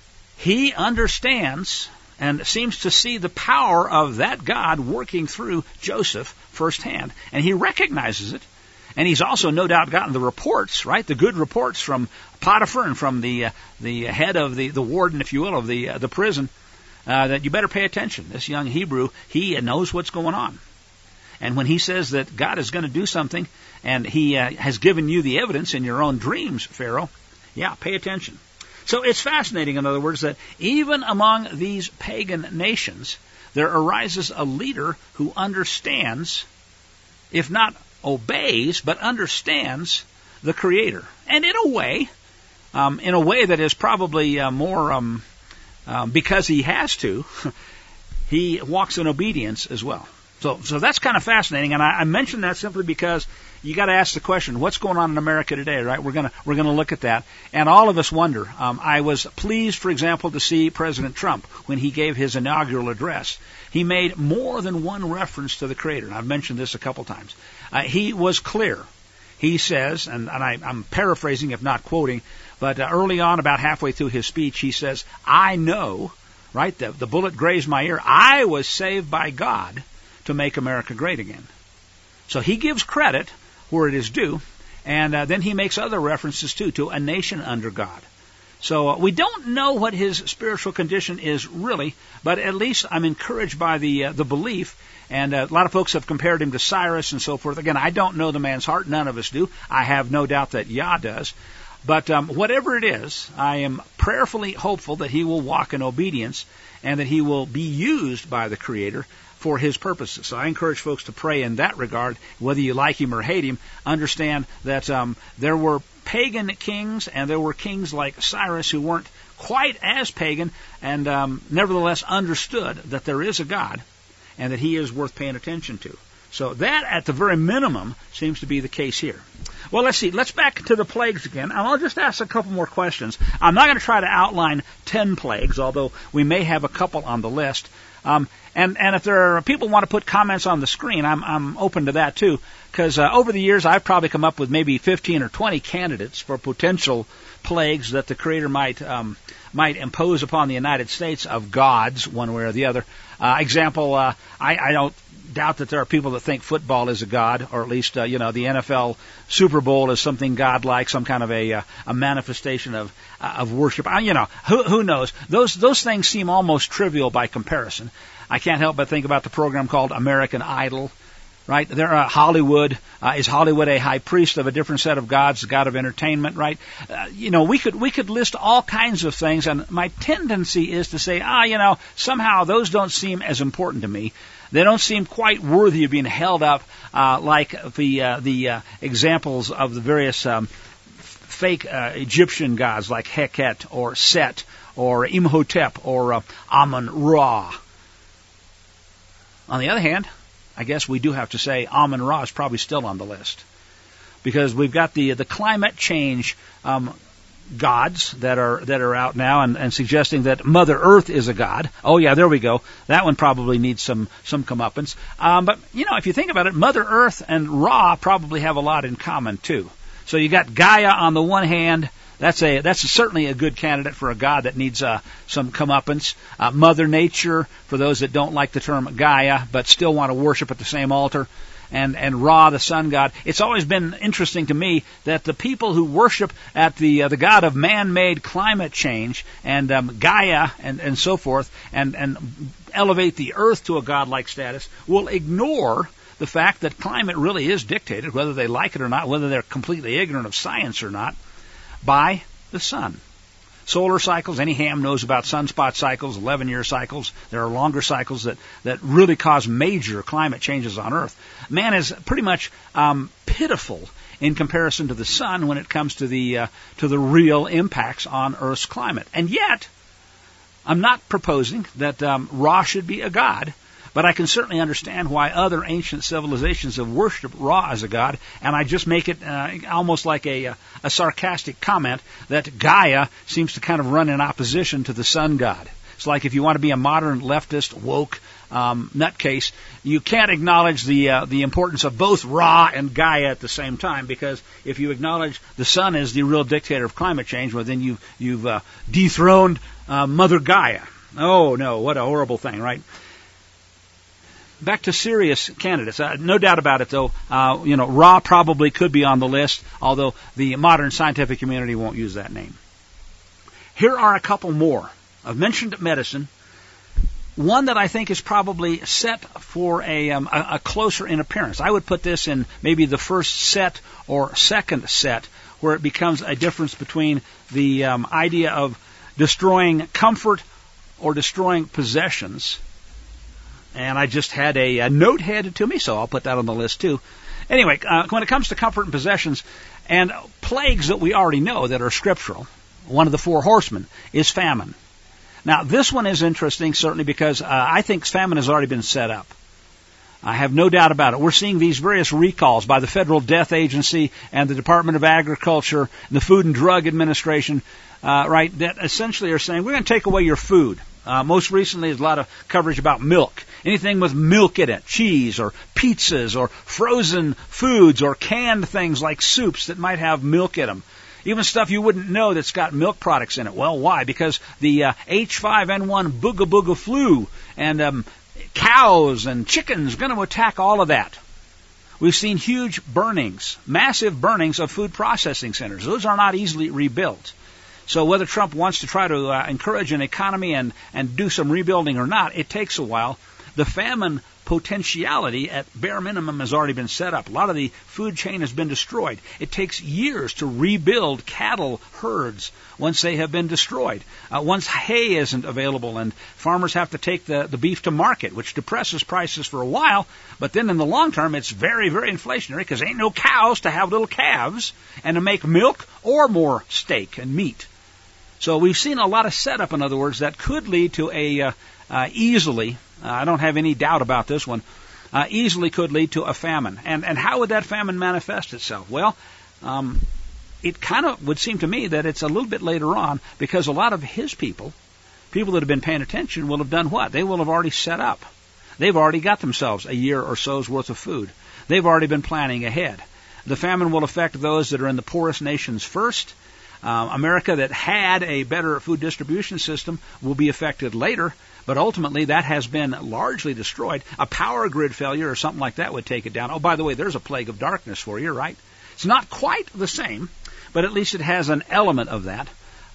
he understands and seems to see the power of that God working through Joseph firsthand. And he recognizes it. And he's also no doubt gotten the reports, right? The good reports from Potiphar and from the head of the warden, if you will, of the prison, that you better pay attention. This young Hebrew, he knows what's going on. And when he says that God is going to do something, and he has given you the evidence in your own dreams, Pharaoh, yeah, pay attention. So it's fascinating, in other words, that even among these pagan nations, there arises a leader who understands, if not obeys, but understands the Creator. And in a way that is probably more because he has to, he walks in obedience as well. So that's kind of fascinating, and I mention that simply because you got to ask the question: what's going on in America today? Right? We're gonna look at that, and all of us wonder. I was pleased, for example, to see President Trump when he gave his inaugural address. He made more than one reference to the Creator, and I've mentioned this a couple times. He was clear. He says, and I'm paraphrasing, if not quoting, but early on, about halfway through his speech, he says, "I know, right? The bullet grazed my ear. I was saved by God to make America great again." So he gives credit where it is due, and then he makes other references too to a nation under God. So we don't know what his spiritual condition is really, but at least I'm encouraged by the belief. And a lot of folks have compared him to Cyrus and so forth. Again, I don't know the man's heart. None of us do. I have no doubt that Yah does. But whatever it is, I am prayerfully hopeful that he will walk in obedience and that he will be used by the Creator for his purposes. So I encourage folks to pray in that regard. Whether you like him or hate him, understand that there were pagan kings and there were kings like Cyrus who weren't quite as pagan and nevertheless understood that there is a God and that he is worth paying attention to. So that, at the very minimum, seems to be the case here. Well, let's see. Let's back to the plagues again, and I'll just ask a couple more questions. I'm not going to try to outline 10 plagues, although we may have a couple on the list. And if there are people who want to put comments on the screen, I'm open to that too, because over the years I've probably come up with maybe 15 or 20 candidates for potential plagues that the Creator might impose upon the United States of gods, one way or the other. Example, I don't doubt that there are people that think football is a god, or at least the NFL Super Bowl is something godlike, some kind of a manifestation of worship. Who knows? Those things seem almost trivial by comparison. I can't help but think about the program called American Idol. Right? There are Hollywood. Is Hollywood a high priest of a different set of gods, the god of entertainment, right? We could list all kinds of things, and my tendency is to say, somehow those don't seem as important to me. They don't seem quite worthy of being held up like the examples of the various fake Egyptian gods like Heket or Set or Imhotep or Amun-Ra. On the other hand, I guess we do have to say Amun-Ra is probably still on the list, because we've got the climate change gods that are out now and suggesting that Mother Earth is a god. Oh yeah, there we go. That one probably needs some comeuppance. But if you think about it, Mother Earth and Ra probably have a lot in common too. So you got Gaia on the one hand. That's certainly a good candidate for a god that needs some comeuppance. Mother Nature, for those that don't like the term Gaia but still want to worship at the same altar, and Ra, the sun god. It's always been interesting to me that the people who worship at the god of man-made climate change and Gaia and so forth, and elevate the earth to a godlike status, will ignore the fact that climate really is dictated, whether they like it or not, whether they're completely ignorant of science or not, by the sun. Solar cycles, any ham knows about sunspot cycles, 11-year cycles. There are longer cycles that really cause major climate changes on Earth. Man is pretty much pitiful in comparison to the sun when it comes to the real impacts on Earth's climate. And yet, I'm not proposing that Ra should be a god, but I can certainly understand why other ancient civilizations have worshipped Ra as a god, and I just make it almost like a sarcastic comment that Gaia seems to kind of run in opposition to the sun god. It's like if you want to be a modern leftist, woke nutcase, you can't acknowledge the importance of both Ra and Gaia at the same time, because if you acknowledge the sun as the real dictator of climate change, well, then you've dethroned Mother Gaia. Oh, no, what a horrible thing, right? Back to serious candidates. No doubt about it, though. Ra probably could be on the list, although the modern scientific community won't use that name. Here are a couple more. I've mentioned medicine. One that I think is probably set for a closer in appearance. I would put this in maybe the first set or second set, where it becomes a difference between the idea of destroying comfort or destroying possessions. And I just had a note handed to me, so I'll put that on the list too. Anyway, when it comes to comfort and possessions and plagues that we already know that are scriptural, one of the four horsemen is famine. Now, this one is interesting, certainly, because I think famine has already been set up. I have no doubt about it. We're seeing these various recalls by the Federal Death Agency and the Department of Agriculture and the Food and Drug Administration, that essentially are saying, we're going to take away your food. Most recently, there's a lot of coverage about milk. Anything with milk in it, cheese or pizzas or frozen foods or canned things like soups that might have milk in them. Even stuff you wouldn't know that's got milk products in it. Well, why? Because the H5N1 booga booga flu and cows and chickens are going to attack all of that. We've seen huge burnings, massive burnings of food processing centers. Those are not easily rebuilt. So whether Trump wants to try to encourage an economy and do some rebuilding or not, it takes a while. The famine potentiality at bare minimum has already been set up. A lot of the food chain has been destroyed. It takes years to rebuild cattle herds once they have been destroyed. Once hay isn't available and farmers have to take the beef to market, which depresses prices for a while, but then in the long term it's very, very inflationary because there ain't no cows to have little calves and to make milk or more steak and meat. So we've seen a lot of setup, in other words, that could lead to easily, I don't have any doubt about this one, easily could lead to a famine. And how would that famine manifest itself? Well, it kind of would seem to me that it's a little bit later on, because a lot of his people that have been paying attention, will have done what? They will have already set up. They've already got themselves a year or so's worth of food. They've already been planning ahead. The famine will affect those that are in the poorest nations first. America, that had a better food distribution system, will be affected later, but ultimately that has been largely destroyed. A power grid failure or something like that would take it down. Oh, by the way, there's a plague of darkness for you, right? It's not quite the same, but at least it has an element of that.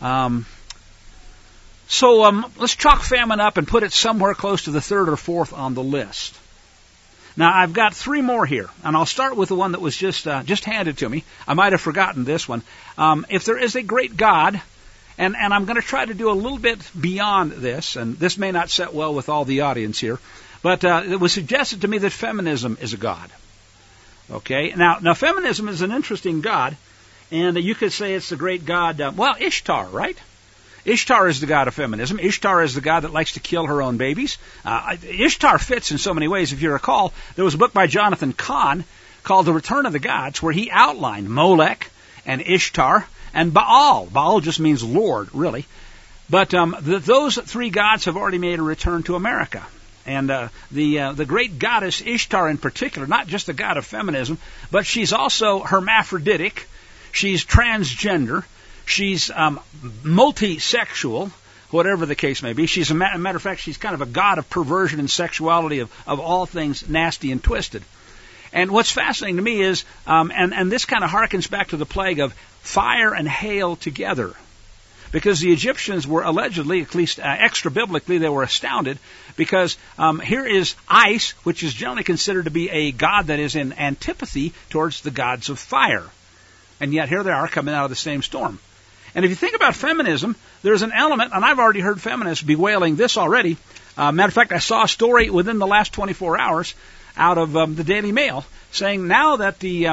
So let's chalk famine up and put it somewhere close to the third or fourth on the list. Now, I've got three more here, and I'll start with the one that was just handed to me. I might have forgotten this one. If there is a great God, and I'm going to try to do a little bit beyond this, and this may not set well with all the audience here, but it was suggested to me that feminism is a god. Okay, now feminism is an interesting god, and you could say it's the great god, Ishtar, right? Ishtar is the god of feminism. Ishtar is the god that likes to kill her own babies. Ishtar fits in so many ways. If you recall, there was a book by Jonathan Cahn called The Return of the Gods, where he outlined Molech and Ishtar and Baal. Baal just means Lord, really. But those three gods have already made a return to America. And the great goddess Ishtar in particular, not just the god of feminism, but she's also hermaphroditic. She's transgender. She's multi-sexual, whatever the case may be. She's a matter of fact, she's kind of a god of perversion and sexuality, of all things nasty and twisted. And what's fascinating to me is, and this kind of harkens back to the plague of fire and hail together. Because the Egyptians were allegedly, at least extra-biblically, they were astounded, because here is ice, which is generally considered to be a god that is in antipathy towards the gods of fire. And yet here they are coming out of the same storm. And if you think about feminism, there's an element, and I've already heard feminists bewailing this already. Matter of fact, I saw a story within the last 24 hours out of the Daily Mail saying now that the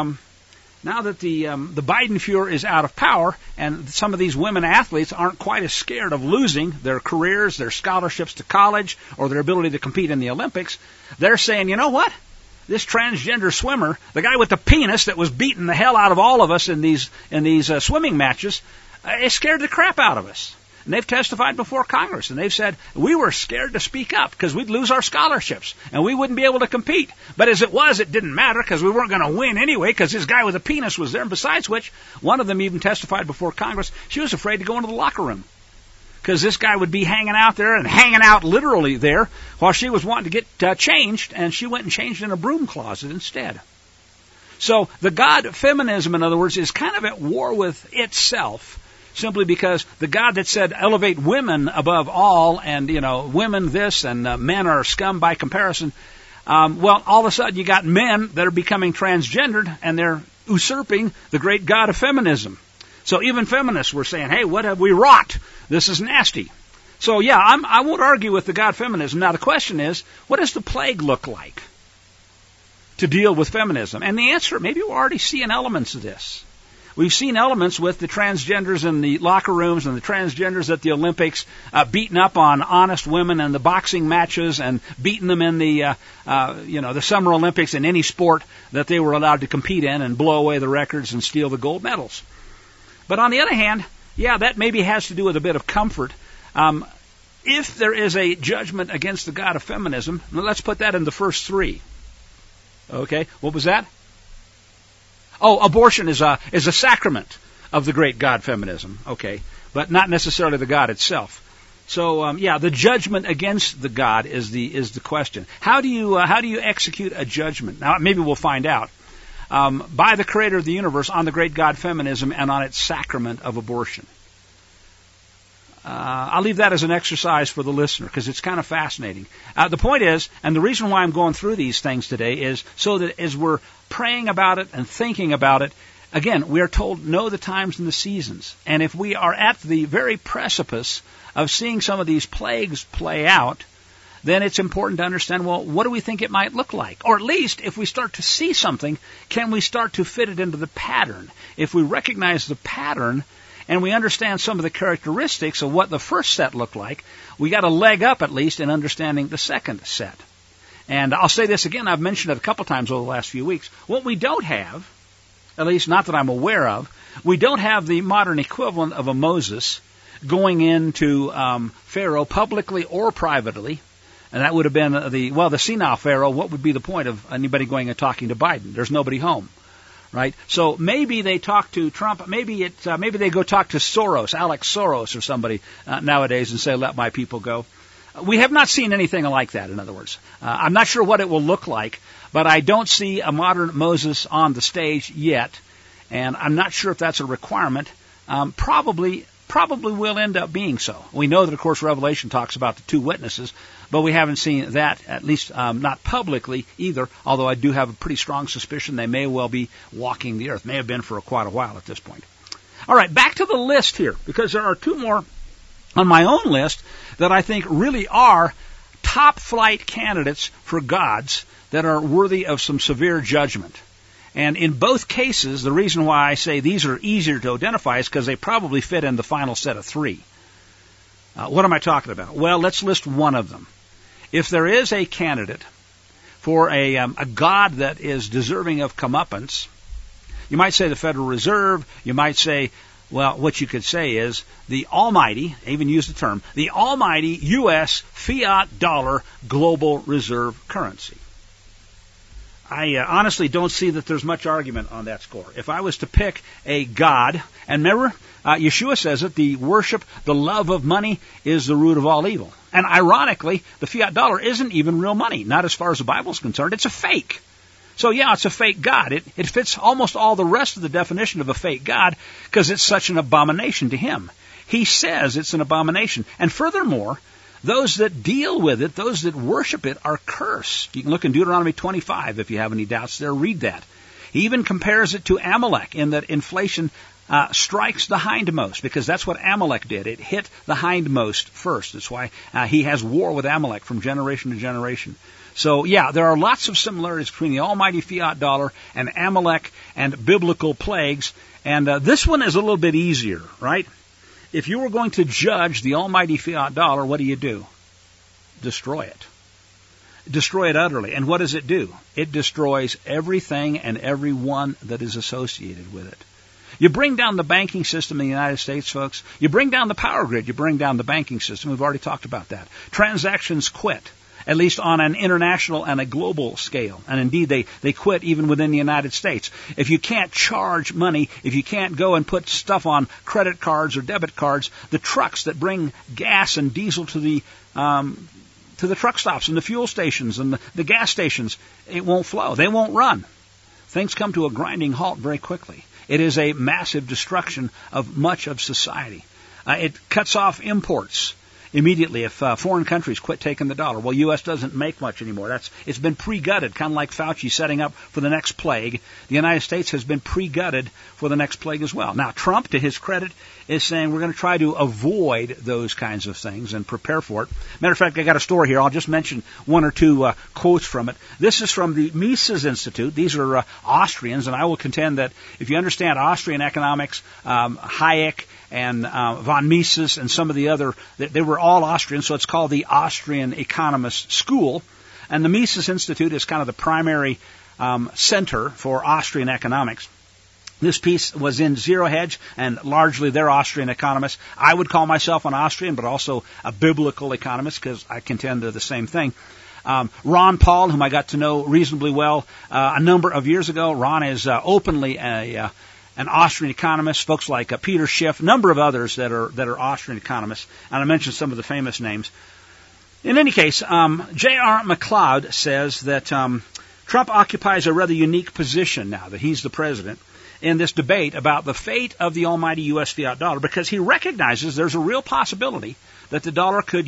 Biden Fuhrer is out of power, and some of these women athletes aren't quite as scared of losing their careers, their scholarships to college, or their ability to compete in the Olympics, they're saying, you know what? This transgender swimmer, the guy with the penis that was beating the hell out of all of us in these swimming matches, it scared the crap out of us. And they've testified before Congress, and they've said, we were scared to speak up because we'd lose our scholarships, and we wouldn't be able to compete. But as it was, it didn't matter because we weren't going to win anyway because this guy with a penis was there. And besides which, one of them even testified before Congress, she was afraid to go into the locker room because this guy would be hanging out there and hanging out literally there while she was wanting to get changed, and she went and changed in a broom closet instead. So the god feminism, in other words, is kind of at war with itself, simply because the God that said elevate women above all, and women this and men are scum by comparison, all of a sudden you got men that are becoming transgendered and they're usurping the great God of feminism. So even feminists were saying, hey, what have we wrought? This is nasty. So yeah, I won't argue with the God of feminism. Now the question is, what does the plague look like to deal with feminism? And the answer, maybe we're already seeing elements of this. We've seen elements with the transgenders in the locker rooms and the transgenders at the Olympics beating up on honest women in the boxing matches and beating them in the Summer Olympics in any sport that they were allowed to compete in and blow away the records and steal the gold medals. But on the other hand, yeah, that maybe has to do with a bit of comfort. If there is a judgment against the God of feminism, let's put that in the first three. Okay, what was that? Oh, abortion is a sacrament of the great God feminism. Okay, but not necessarily the God itself. So the judgment against the God is the question. How do you execute a judgment? Now maybe we'll find out by the Creator of the universe on the great God feminism and on its sacrament of abortion. I'll leave that as an exercise for the listener because it's kind of fascinating. The point is, and the reason why I'm going through these things today is so that as we're praying about it and thinking about it, again, we are told know the times and the seasons. And if we are at the very precipice of seeing some of these plagues play out, then it's important to understand, well, what do we think it might look like? Or at least, if we start to see something, can we start to fit it into the pattern? If we recognize the pattern and we understand some of the characteristics of what the first set looked like, we got a leg up at least in understanding the second set. And I'll say this again, I've mentioned it a couple times over the last few weeks. What we don't have, at least not that I'm aware of, we don't have the modern equivalent of a Moses going into Pharaoh publicly or privately. And that would have been the senile Pharaoh. What would be the point of anybody going and talking to Biden? There's nobody home, right? So maybe they talk to Trump. Maybe they go talk to Soros, Alex Soros or somebody nowadays and say, let my people go. We have not seen anything like that, in other words. I'm not sure what it will look like, but I don't see a modern Moses on the stage yet, and I'm not sure if that's a requirement. Probably will end up being so. We know that, of course, Revelation talks about the two witnesses, but we haven't seen that, at least not publicly either, although I do have a pretty strong suspicion they may well be walking the earth. May have been for quite a while at this point. All right, back to the list here, because there are two more on my own list that I think really are top-flight candidates for gods that are worthy of some severe judgment. And in both cases, the reason why I say these are easier to identify is because they probably fit in the final set of three. What am I talking about? Well, let's list one of them. If there is a candidate for a god that is deserving of comeuppance, you might say the Federal Reserve, you might say, well, what you could say is the almighty, I even use the term, the almighty U.S. fiat dollar global reserve currency. I honestly don't see that there's much argument on that score. If I was to pick a god, and remember, Yeshua says it, the love of money is the root of all evil. And ironically, the fiat dollar isn't even real money, not as far as the Bible's concerned. It's a fake. So yeah, it's a fake god. It fits almost all the rest of the definition of a fake god because it's such an abomination to him. He says it's an abomination. And furthermore, those that deal with it, those that worship it, are cursed. You can look in Deuteronomy 25 if you have any doubts there. Read that. He even compares it to Amalek in that inflation strikes the hindmost, because that's what Amalek did. It hit the hindmost first. That's why he has war with Amalek from generation to generation. So, yeah, there are lots of similarities between the almighty fiat dollar and Amalek and biblical plagues. And this one is a little bit easier, right? If you were going to judge the almighty fiat dollar, what do? Destroy it. Destroy it utterly. And what does it do? It destroys everything and everyone that is associated with it. You bring down the banking system in the United States, folks. You bring down the power grid. You bring down the banking system. We've already talked about that. Transactions quit, at least on an international and a global scale. And indeed, they quit even within the United States. If you can't charge money, if you can't go and put stuff on credit cards or debit cards, the trucks that bring gas and diesel to the truck stops and the fuel stations and the gas stations, it won't flow. They won't run. Things come to a grinding halt very quickly. It is a massive destruction of much of society. It cuts off imports immediately if foreign countries quit taking the dollar. Well, U.S. doesn't make much anymore. It's been pre-gutted, kind of like Fauci setting up for the next plague. The United States has been pre-gutted for the next plague as well. Now, Trump, to his credit, is saying we're going to try to avoid those kinds of things and prepare for it. Matter of fact, I got a story here. I'll just mention one or two quotes from it. This is from the Mises Institute. These are Austrians, and I will contend that if you understand Austrian economics, Hayek and von Mises and some of the other, they were all Austrian, so it's called the Austrian Economist School. And the Mises Institute is kind of the primary center for Austrian economics. This piece was in Zero Hedge, and largely they're Austrian economists. I would call myself an Austrian, but also a biblical economist, because I contend they're the same thing. Ron Paul, whom I got to know reasonably well a number of years ago. Ron is openly an Austrian economist. Folks like Peter Schiff, a number of others that are Austrian economists, and I mentioned some of the famous names. In any case, J.R. McLeod says that Trump occupies a rather unique position now that he's the president in this debate about the fate of the almighty U.S. fiat dollar, because he recognizes there's a real possibility that the dollar could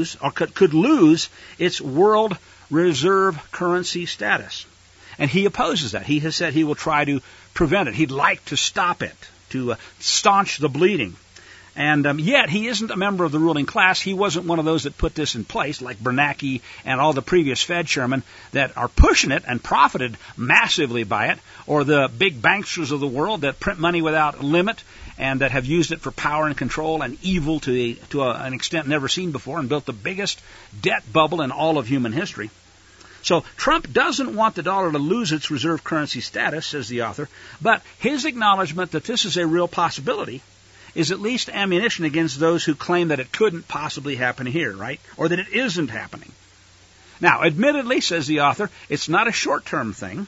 lose its world reserve currency status. And he opposes that. He has said he will try to prevent it. He'd like to stop it, to staunch the bleeding. And yet he isn't a member of the ruling class. He wasn't one of those that put this in place, like Bernanke and all the previous Fed chairmen that are pushing it and profited massively by it, or the big banksters of the world that print money without limit and that have used it for power and control and evil to an extent never seen before and built the biggest debt bubble in all of human history. So Trump doesn't want the dollar to lose its reserve currency status, says the author, but his acknowledgement that this is a real possibility is at least ammunition against those who claim that it couldn't possibly happen here, right? Or that it isn't happening. Now, admittedly, says the author, it's not a short-term thing.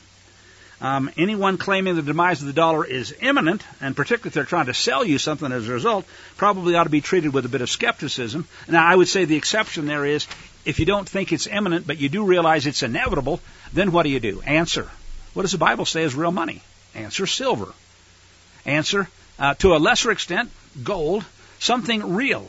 Anyone claiming the demise of the dollar is imminent, and particularly if they're trying to sell you something as a result, probably ought to be treated with a bit of skepticism. Now, I would say the exception there is, if you don't think it's imminent, but you do realize it's inevitable, then what do? Answer. What does the Bible say is real money? Answer, silver. Answer, to a lesser extent, gold, something real.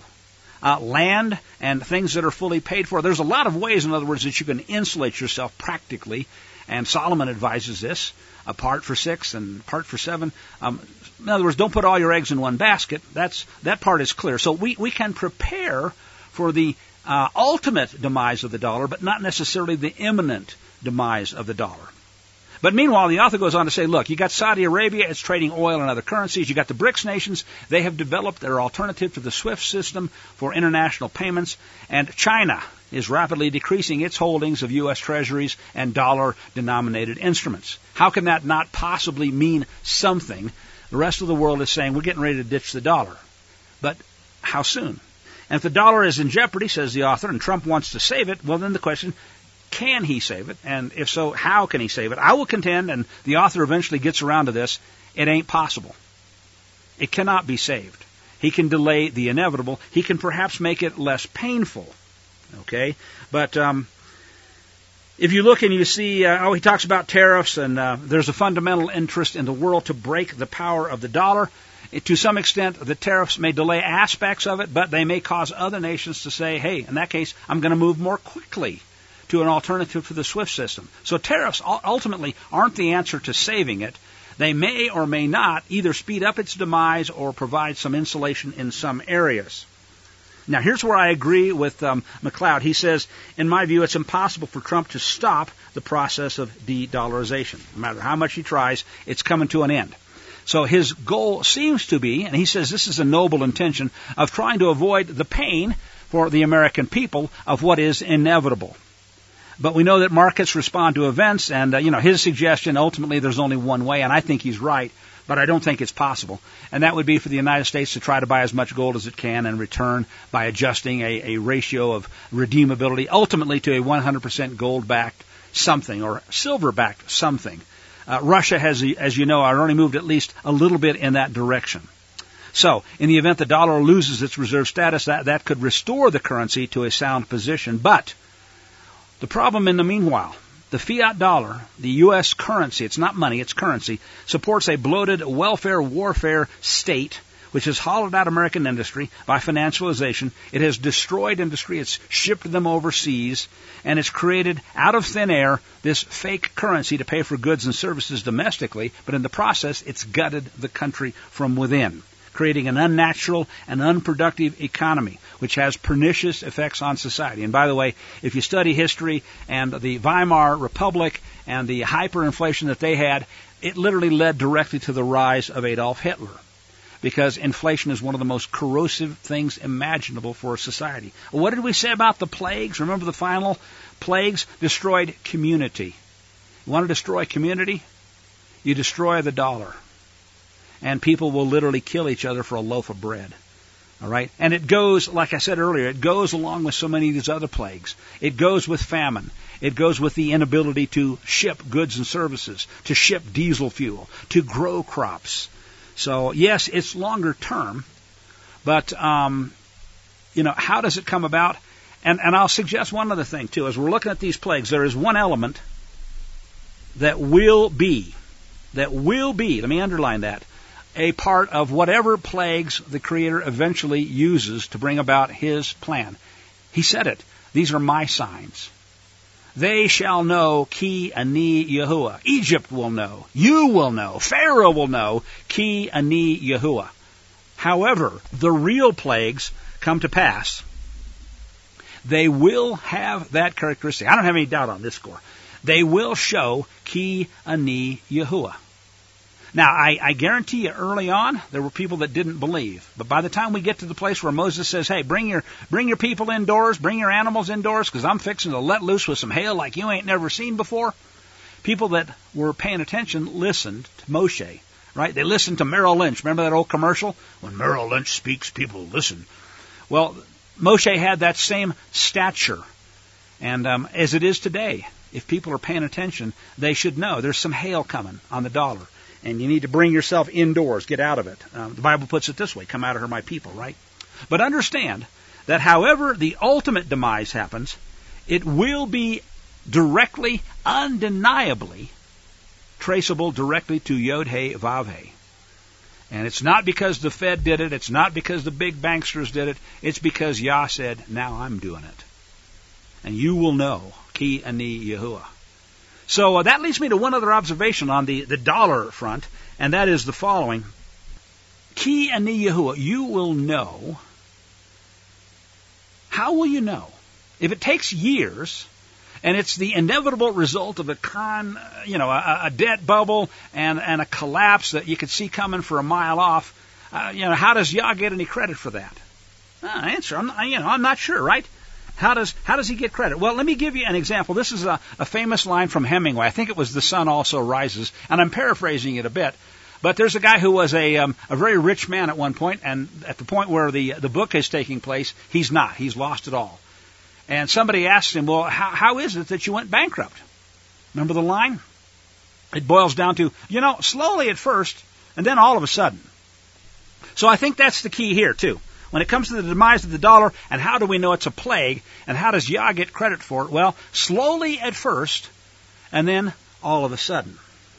Land and things that are fully paid for. There's a lot of ways, in other words, that you can insulate yourself practically, and Solomon advises this, a part for 6 and part for 7. In other words, don't put all your eggs in one basket. That part is clear. So we can prepare for the ultimate demise of the dollar, but not necessarily the imminent demise of the dollar. But meanwhile, the author goes on to say, look, you got Saudi Arabia, it's trading oil and other currencies. You got the BRICS nations, they have developed their alternative to the SWIFT system for international payments. And China is rapidly decreasing its holdings of U.S. treasuries and dollar-denominated instruments. How can that not possibly mean something? The rest of the world is saying, we're getting ready to ditch the dollar. But how soon? And if the dollar is in jeopardy, says the author, and Trump wants to save it, well, then the question, can he save it? And if so, how can he save it? I will contend, and the author eventually gets around to this, it ain't possible. It cannot be saved. He can delay the inevitable. He can perhaps make it less painful. Okay? But if you look and you see, he talks about tariffs, and there's a fundamental interest in the world to break the power of the dollar. To some extent, the tariffs may delay aspects of it, but they may cause other nations to say, hey, in that case, I'm going to move more quickly to an alternative to the SWIFT system. So tariffs ultimately aren't the answer to saving it. They may or may not either speed up its demise or provide some insulation in some areas. Now, here's where I agree with McLeod. He says, in my view, it's impossible for Trump to stop the process of de-dollarization. No matter how much he tries, it's coming to an end. So his goal seems to be, and he says this is a noble intention, of trying to avoid the pain for the American people of what is inevitable. But we know that markets respond to events, and his suggestion, ultimately there's only one way, and I think he's right, but I don't think it's possible. And that would be for the United States to try to buy as much gold as it can and return by adjusting a ratio of redeemability, ultimately to a 100% gold-backed something or silver-backed something. Russia has, as you know, already moved at least a little bit in that direction. So, in the event the dollar loses its reserve status, that could restore the currency to a sound position. But the problem in the meanwhile, the fiat dollar, the U.S. currency, it's not money, it's currency, supports a bloated welfare warfare state which has hollowed out American industry by financialization. It has destroyed industry. It's shipped them overseas. And it's created out of thin air this fake currency to pay for goods and services domestically. But in the process, it's gutted the country from within, creating an unnatural and unproductive economy, which has pernicious effects on society. And by the way, if you study history and the Weimar Republic and the hyperinflation that they had, it literally led directly to the rise of Adolf Hitler, because inflation is one of the most corrosive things imaginable for a society. What did we say about the plagues? Remember the final plagues destroyed community. You want to destroy community? You destroy the dollar. And people will literally kill each other for a loaf of bread. All right? And it goes, like I said earlier, it goes along with so many of these other plagues. It goes with famine. It goes with the inability to ship goods and services, to ship diesel fuel, to grow crops. So, yes, it's longer term, but, how does it come about? And I'll suggest one other thing, too. As we're looking at these plagues, there is one element that will be, let me underline that, a part of whatever plagues the Creator eventually uses to bring about His plan. He said it. These are my signs. They shall know Ki Ani Yahuwah. Egypt will know. You will know. Pharaoh will know Ki Ani Yahuwah. However, the real plagues come to pass. They will have that characteristic. I don't have any doubt on this score. They will show Ki Ani Yahuwah. Now, I guarantee you early on, there were people that didn't believe. But by the time we get to the place where Moses says, hey, bring your people indoors, bring your animals indoors, because I'm fixing to let loose with some hail like you ain't never seen before, people that were paying attention listened to Moshe, right? They listened to Merrill Lynch. Remember that old commercial? When Merrill Lynch speaks, people listen. Well, Moshe had that same stature. And as it is today, if people are paying attention, they should know there's some hail coming on the dollar. And you need to bring yourself indoors, get out of it. The Bible puts it this way, come out of her, my people, right? But understand that however the ultimate demise happens, it will be directly, undeniably traceable directly to Yod-Heh, Vav-Heh. And it's not because the Fed did it, it's not because the big banksters did it, it's because Yah said, now I'm doing it. And you will know, Ki Ani Yahuwah. So that leads me to one other observation on the dollar front, and that is the following. Ki Ani Yahuwah, you will know. How will you know? If it takes years, and it's the inevitable result of a debt bubble and a collapse that you could see coming for a mile off, how does Yah get any credit for that? Answer, I'm not sure, right? How does he get credit? Well, let me give you an example. This is a famous line from Hemingway. I think it was The Sun Also Rises, and I'm paraphrasing it a bit. But there's a guy who was a very rich man at one point, and at the point where the book is taking place, he's not. He's lost it all. And somebody asked him, well, how is it that you went bankrupt? Remember the line? It boils down to, slowly at first, and then all of a sudden. So I think that's the key here, too. When it comes to the demise of the dollar, and how do we know it's a plague, and how does Yah get credit for it? Well, slowly at first, and then all of a sudden.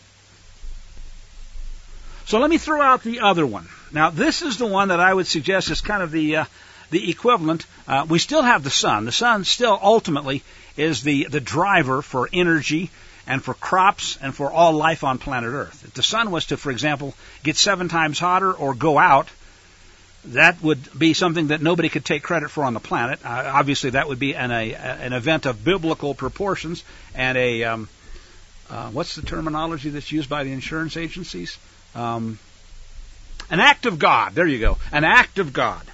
So let me throw out the other one. Now, this is the one that I would suggest is kind of the equivalent. We still have the sun. The sun still ultimately is the driver for energy and for crops and for all life on planet Earth. If the sun was to, for example, get 7 times hotter or go out, that would be something that nobody could take credit for on the planet. Obviously, that would be an event of biblical proportions and what's the terminology that's used by the insurance agencies? An act of God. There you go. An act of God.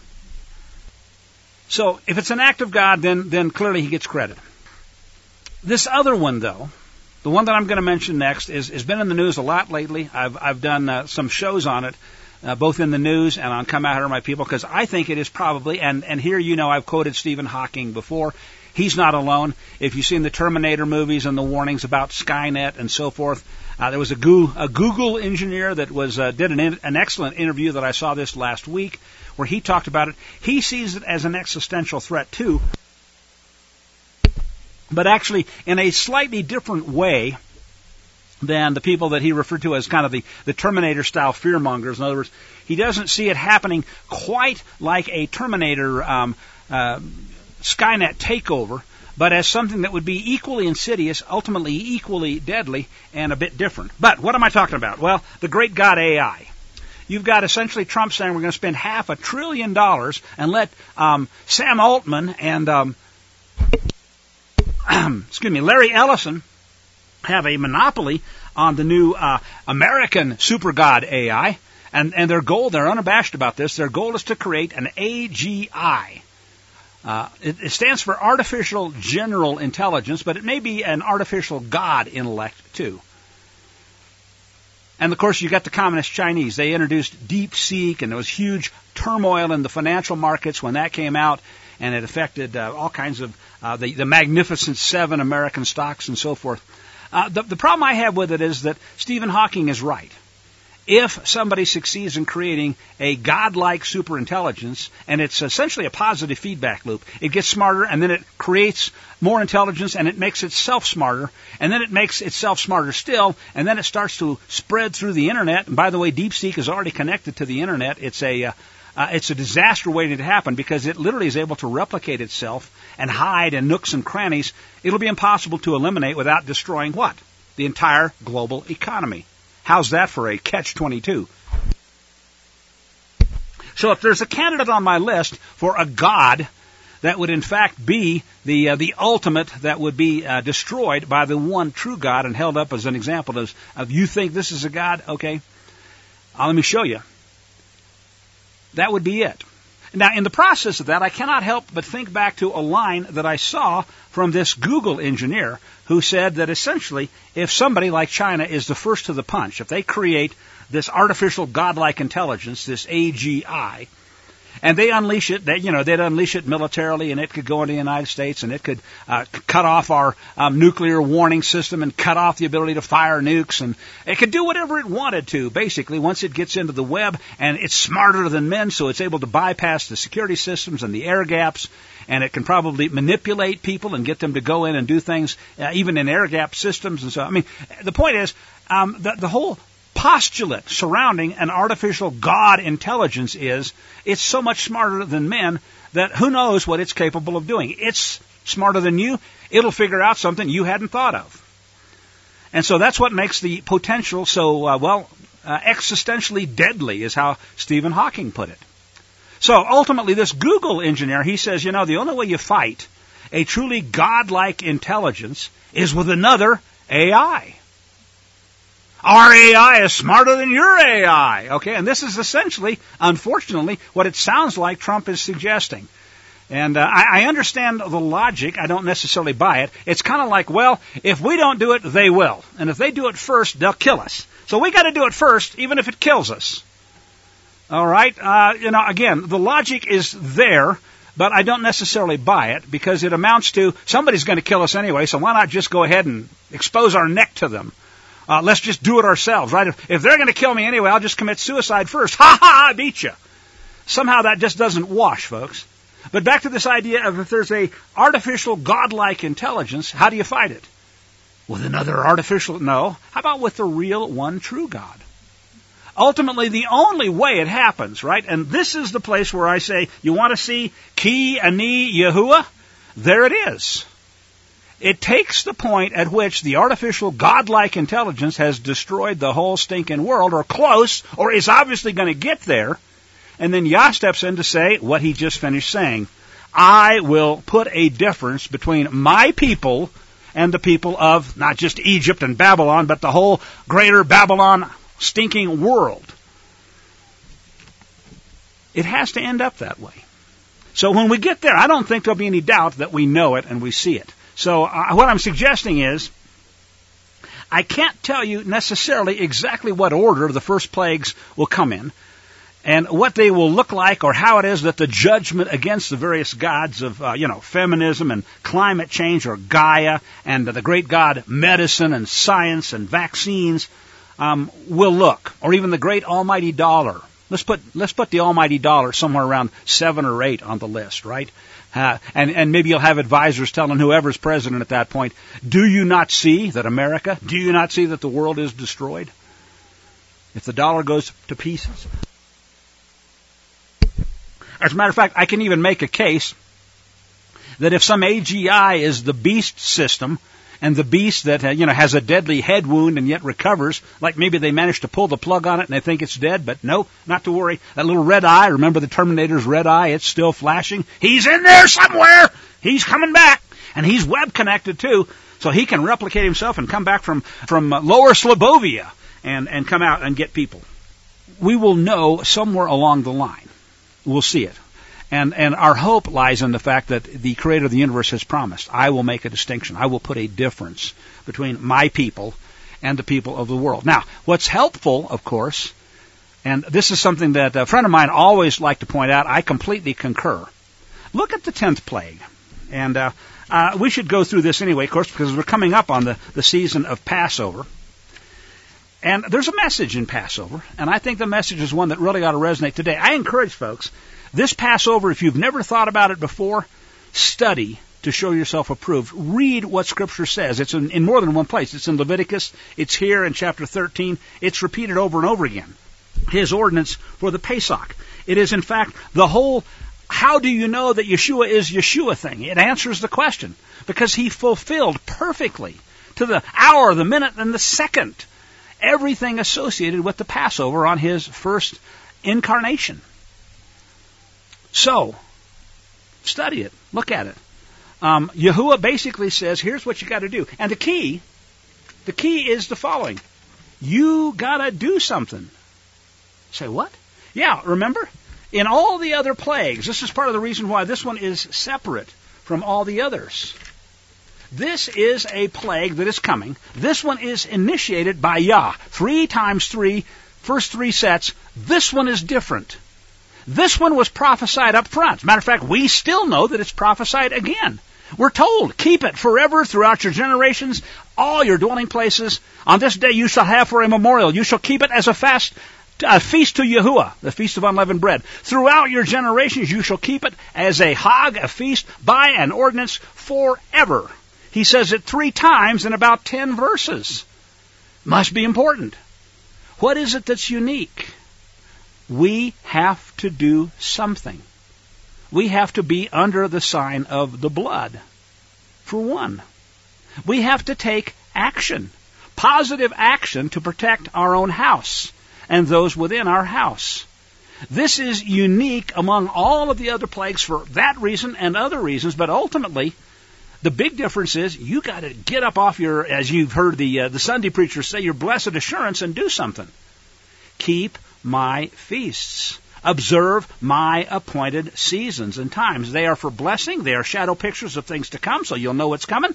So if it's an act of God, then clearly he gets credit. This other one, though, the one that I'm going to mention next, has been in the news a lot lately. I've done some shows on it. Both in the news and on Come Out Here, My People, because I think it is probably, and here I've quoted Stephen Hawking before. He's not alone. If you've seen the Terminator movies and the warnings about Skynet and so forth, there was a Google engineer that did an excellent interview that I saw this last week where he talked about it. He sees it as an existential threat too, but actually in a slightly different way than the people that he referred to as kind of the Terminator-style fearmongers. In other words, he doesn't see it happening quite like a Terminator Skynet takeover, but as something that would be equally insidious, ultimately equally deadly, and a bit different. But what am I talking about? Well, the great God AI. You've got essentially Trump saying we're going to spend $500 billion and let Sam Altman and Larry Ellison have a monopoly on the new American super god AI, and their goal, they're unabashed about this, their goal is to create an AGI. It stands for Artificial General Intelligence, but it may be an artificial God intellect too. And of course, you got the communist Chinese. They introduced DeepSeek, and there was huge turmoil in the financial markets when that came out, and it affected all kinds of the Magnificent Seven American stocks and so forth. The problem I have with it is that Stephen Hawking is right. If somebody succeeds in creating a godlike superintelligence, and it's essentially a positive feedback loop, it gets smarter, and then it creates more intelligence, and it makes itself smarter, and then it makes itself smarter still, and then it starts to spread through the Internet. And by the way, DeepSeek is already connected to the Internet. It's a disaster waiting to happen because it literally is able to replicate itself and hide in nooks and crannies. It'll be impossible to eliminate without destroying what? The entire global economy. How's that for a catch-22? So if there's a candidate on my list for a god that would in fact be the ultimate that would be destroyed by the one true God and held up as an example of you think this is a god? Okay. Let me show you. That would be it. Now, in the process of that, I cannot help but think back to a line that I saw from this Google engineer who said that essentially, if somebody like China is the first to the punch, if they create this artificial godlike intelligence, this AGI, and they unleash it, they'd unleash it militarily, and it could go into the United States, and it could cut off our nuclear warning system and cut off the ability to fire nukes, and it could do whatever it wanted to, basically, once it gets into the web, and it's smarter than men, so it's able to bypass the security systems and the air gaps, and it can probably manipulate people and get them to go in and do things, even in air gap systems. And so, I mean, the point is, the whole postulate surrounding an artificial God intelligence is it's so much smarter than men that who knows what it's capable of doing. It's smarter than you. It'll figure out something you hadn't thought of. And so that's what makes the potential so, existentially deadly, is how Stephen Hawking put it. So ultimately, this Google engineer, he says, the only way you fight a truly godlike intelligence is with another AI. Our AI is smarter than your AI. Okay, and this is essentially, unfortunately, what it sounds like Trump is suggesting. And I understand the logic. I don't necessarily buy it. It's kind of like, well, if we don't do it, they will. And if they do it first, they'll kill us. So we got to do it first, even if it kills us. All right? Again, the logic is there, but I don't necessarily buy it because it amounts to somebody's going to kill us anyway, so why not just go ahead and expose our neck to them? Let's just do it ourselves, right? If they're going to kill me anyway, I'll just commit suicide first. Ha ha, I beat you. Somehow that just doesn't wash, folks. But back to this idea of if there's a artificial godlike intelligence, how do you fight it? With another artificial? No. How about with the real one true God? Ultimately, the only way it happens, right? And this is the place where I say, you want to see Ki Ani Yahuwah? There it is. It takes the point at which the artificial godlike intelligence has destroyed the whole stinking world, or close, or is obviously going to get there, and then Yah steps in to say what he just finished saying. I will put a difference between my people and the people of not just Egypt and Babylon, but the whole greater Babylon stinking world. It has to end up that way. So when we get there, I don't think there'll be any doubt that we know it and we see it. So what I'm suggesting is, I can't tell you necessarily exactly what order the first plagues will come in, and what they will look like, or how it is that the judgment against the various gods of, feminism and climate change, or Gaia, and the great god medicine and science and vaccines, will look, or even the great almighty dollar. Let's put the almighty dollar somewhere around 7 or 8 on the list, right? And maybe you'll have advisors telling whoever's president at that point, do you not see that do you not see that the world is destroyed? If the dollar goes to pieces. As a matter of fact, I can even make a case that if some AGI is the beast system, and the beast that has a deadly head wound and yet recovers, like maybe they managed to pull the plug on it and they think it's dead, but no, not to worry. That little red eye, remember the Terminator's red eye? It's still flashing. He's in there somewhere. He's coming back, and he's web connected too, so he can replicate himself and come back from Lower Slobovia and come out and get people. We will know somewhere along the line. We'll see it. And our hope lies in the fact that the Creator of the universe has promised, I will make a distinction. I will put a difference between my people and the people of the world. Now, what's helpful, of course, and this is something that a friend of mine always liked to point out, I completely concur. Look at the 10th plague. And we should go through this anyway, of course, because we're coming up on the season of Passover. And there's a message in Passover, and I think the message is one that really ought to resonate today. I encourage folks, this Passover, if you've never thought about it before, study to show yourself approved. Read what Scripture says. It's in more than one place. It's in Leviticus. It's here in chapter 13. It's repeated over and over again. His ordinance for the Pesach. It is, in fact, the whole how do you know that Yeshua is Yeshua thing. It answers the question because he fulfilled perfectly to the hour, the minute, and the second everything associated with the Passover on his first incarnation. So, study it. Look at it. Yahuwah basically says, here's what you got to do. And the key is the following. You got to do something. Say, what? Yeah, remember? In all the other plagues, this is part of the reason why this one is separate from all the others. This is a plague that is coming. This one is initiated by Yah. 3 times 3, first 3 sets. This one is different. This one was prophesied up front. As a matter of fact, we still know that it's prophesied again. We're told, keep it forever throughout your generations, all your dwelling places. On this day you shall have for a memorial. You shall keep it as a feast to Yahuwah, the feast of unleavened bread. Throughout your generations you shall keep it as a hag, a feast, by an ordinance forever. He says it 3 times in about 10 verses. Must be important. What is it that's unique? We have to do something. We have to be under the sign of the blood. For one, we have to take action, positive action to protect our own house and those within our house. This is unique among all of the other plagues for that reason and other reasons, but ultimately, the big difference is you got to get up off your, as you've heard the Sunday preachers say, your blessed assurance and do something. Keep my feasts. Observe my appointed seasons and times. They are for blessing. They are shadow pictures of things to come, so you'll know what's coming.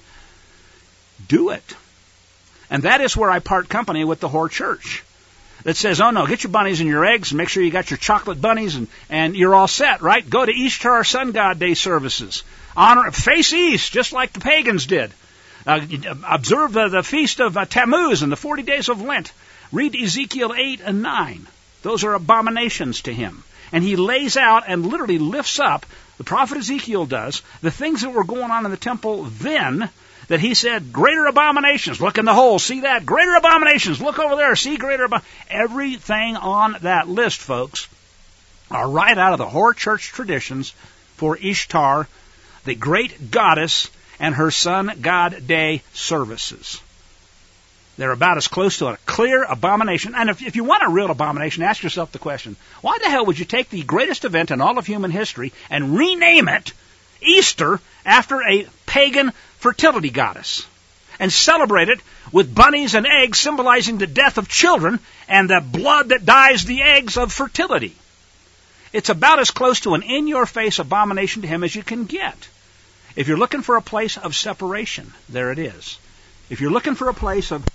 Do it. And that is where I part company with the whore church that says, oh no, get your bunnies and your eggs and make sure you got your chocolate bunnies and you're all set, right? Go to Ishtar Sun God Day services. Honor, face east, just like the pagans did. Observe the feast of Tammuz and the 40 days of Lent. Read Ezekiel 8 and 9. Those are abominations to him. And he lays out and literally lifts up, the prophet Ezekiel does, the things that were going on in the temple then, that he said, greater abominations, look in the hole, see that, greater abominations, look over there, see greater abominations. Everything on that list, folks, are right out of the whore church traditions for Ishtar, the great goddess, and her Sun God Day services. They're about as close to a clear abomination. And if you want a real abomination, ask yourself the question, why the hell would you take the greatest event in all of human history and rename it Easter after a pagan fertility goddess and celebrate it with bunnies and eggs symbolizing the death of children and the blood that dyes the eggs of fertility? It's about as close to an in-your-face abomination to him as you can get. If you're looking for a place of separation, there it is. If you're looking for a place of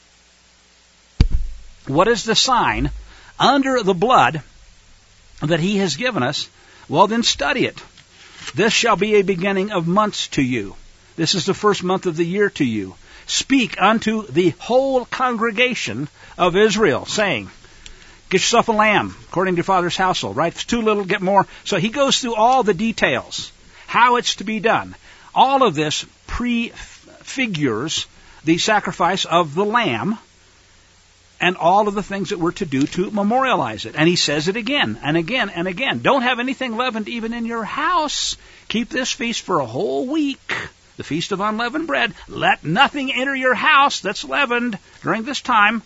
what is the sign under the blood that he has given us, well then study it. This shall be a beginning of months to you. This is the first month of the year to you. Speak unto the whole congregation of Israel, saying, get yourself a lamb, according to your father's household, right? If it's too little, get more. So he goes through all the details, how it's to be done. All of this prefigures the sacrifice of the lamb and all of the things that we're to do to memorialize it. And he says it again and again and again. Don't have anything leavened even in your house. Keep this feast for a whole week, the Feast of Unleavened Bread. Let nothing enter your house that's leavened during this time.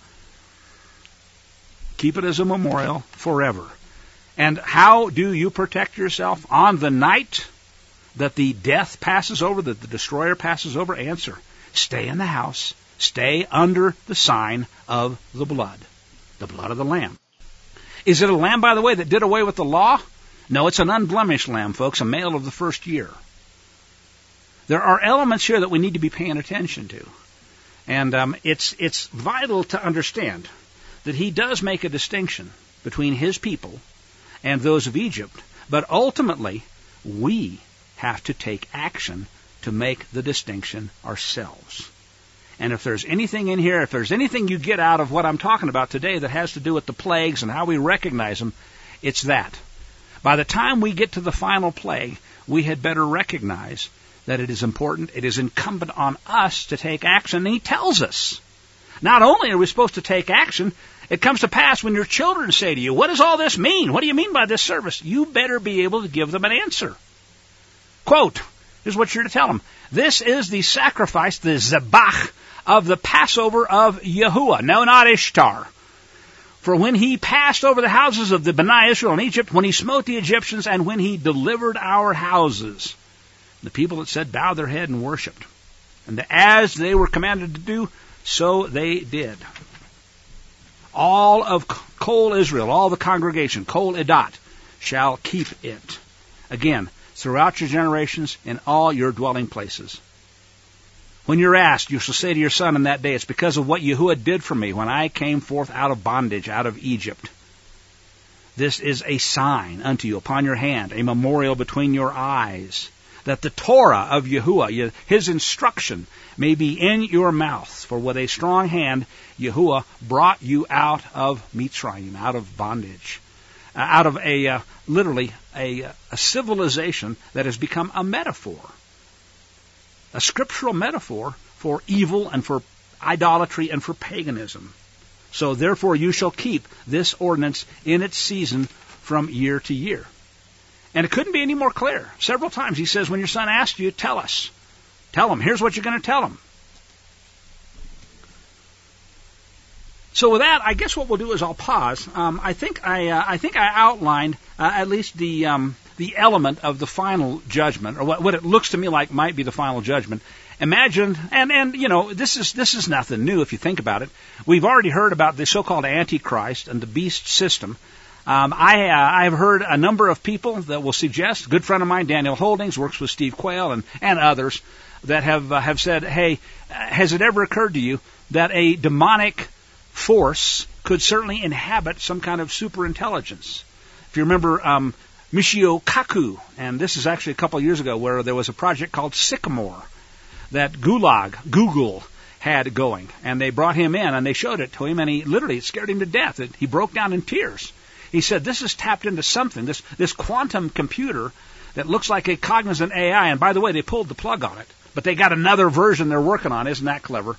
Keep it as a memorial forever. And how do you protect yourself on the night that the death passes over, that the destroyer passes over? Answer, stay in the house. Stay under the sign of the blood of the Lamb. Is it a lamb, by the way, that did away with the law? No, it's an unblemished lamb, folks, a male of the first year. There are elements here that we need to be paying attention to. And it's vital to understand that he does make a distinction between his people and those of Egypt, but ultimately we have to take action to make the distinction ourselves. And if there's anything in here, if there's anything you get out of what I'm talking about today that has to do with the plagues and how we recognize them, it's that. By the time we get to the final plague, we had better recognize that it is important, it is incumbent on us to take action. And he tells us, not only are we supposed to take action, it comes to pass when your children say to you, what does all this mean? What do you mean by this service? You better be able to give them an answer. Quote, here's what you're to tell them. This is the sacrifice, the Zabach, of the Passover of Yahuwah. No, not Ishtar. For when he passed over the houses of the Bnei Israel in Egypt, when he smote the Egyptians, and when he delivered our houses, the people that said bowed their head and worshipped. And as they were commanded to do, so they did. All of Kol Israel, all the congregation, Kol Edat, shall keep it. Again, throughout your generations, in all your dwelling places. When you're asked, you shall say to your son in that day, it's because of what Yahuwah did for me when I came forth out of bondage, out of Egypt. This is a sign unto you upon your hand, a memorial between your eyes, that the Torah of Yahuwah, his instruction, may be in your mouth. For with a strong hand Yahuwah brought you out of Mitzrayim, out of bondage, out of literally a civilization that has become a metaphor, a scriptural metaphor for evil and for idolatry and for paganism. So therefore you shall keep this ordinance in its season from year to year. And it couldn't be any more clear. Several times he says, when your son asks you, tell us. Tell him. Here's what you're going to tell him. So with that, I guess what we'll do is I'll pause. I think I outlined at least the element of the final judgment, or what it looks to me like might be the final judgment. Imagine, and you know, this is nothing new if you think about it. We've already heard about the so-called Antichrist and the beast system. I've heard a number of people that will suggest, a good friend of mine, Daniel Holdings, works with Steve Quayle and others, that have said, hey, has it ever occurred to you that a demonic force could certainly inhabit some kind of super-intelligence? If you remember Michio Kaku, and this is actually a couple of years ago, where there was a project called Sycamore that Google had going, and they brought him in and they showed it to him, and it scared him to death. He broke down in tears. He said, this is tapped into something, this quantum computer that looks like a cognizant AI, and by the way, they pulled the plug on it, but they got another version they're working on. Isn't that clever?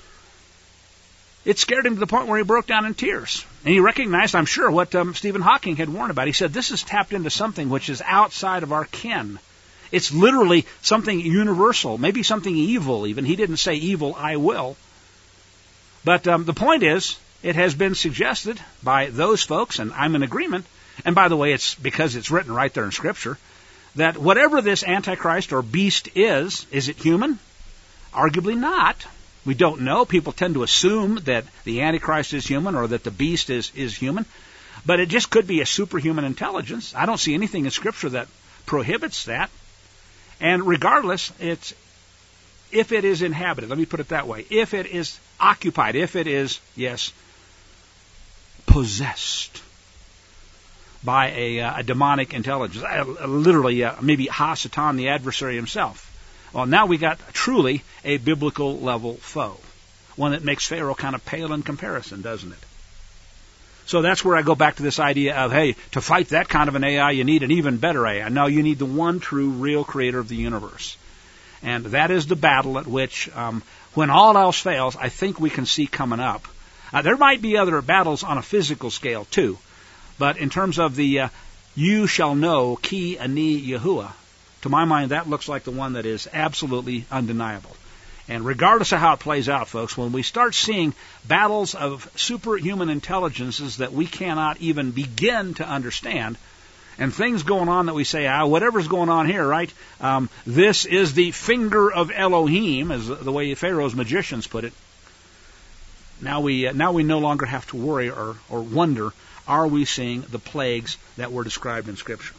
It scared him to the point where he broke down in tears. And he recognized, I'm sure, what Stephen Hawking had warned about. He said, this is tapped into something which is outside of our ken. It's literally something universal, maybe something evil even. He didn't say evil, I will. But the point is, it has been suggested by those folks, and I'm in agreement, and by the way, it's because it's written right there in Scripture, that whatever this Antichrist or beast is it human? Arguably not. We don't know. People tend to assume that the Antichrist is human or that the beast is human. But it just could be a superhuman intelligence. I don't see anything in Scripture that prohibits that. And regardless, if it is inhabited, let me put it that way, if it is occupied, if it is, yes, possessed by a demonic intelligence, literally maybe Ha-Satan, the adversary himself. Well, now we got truly a biblical level foe, one that makes Pharaoh kind of pale in comparison, doesn't it? So that's where I go back to this idea of, hey, to fight that kind of an AI, you need an even better AI. No, you need the one true, real creator of the universe. And that is the battle at which, when all else fails, I think we can see coming up. There might be other battles on a physical scale, too. But in terms of the you shall know, Ki Ani Yahuwah, to my mind, that looks like the one that is absolutely undeniable. And regardless of how it plays out, folks, when we start seeing battles of superhuman intelligences that we cannot even begin to understand, and things going on that we say, whatever's going on here, right? This is the finger of Elohim, as the way Pharaoh's magicians put it. Now we no longer have to worry or wonder, are we seeing the plagues that were described in Scripture?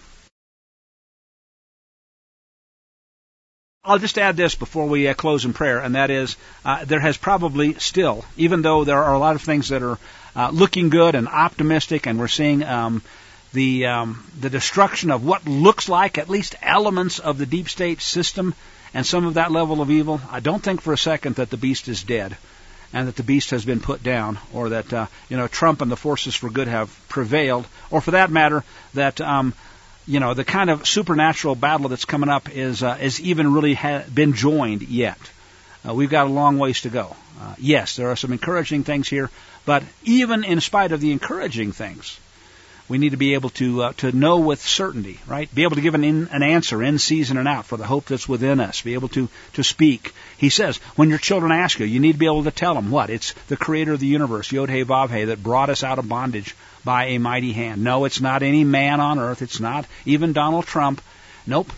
I'll just add this before we close in prayer, and that is, there has probably still, even though there are a lot of things that are looking good and optimistic, and we're seeing the destruction of what looks like at least elements of the deep state system and some of that level of evil, I don't think for a second that the beast is dead and that the beast has been put down, or that Trump and the forces for good have prevailed, or for that matter that the kind of supernatural battle that's coming up is even really been joined yet. We've got a long ways to go. Yes, there are some encouraging things here, but even in spite of the encouraging things, we need to be able to know with certainty, right? Be able to give an answer in season and out for the hope that's within us. Be able to speak. He says, when your children ask you, you need to be able to tell them what? It's the creator of the universe, Yod-Heh Vav-Heh, that brought us out of bondage by a mighty hand. No, it's not any man on earth. It's not even Donald Trump. Nope.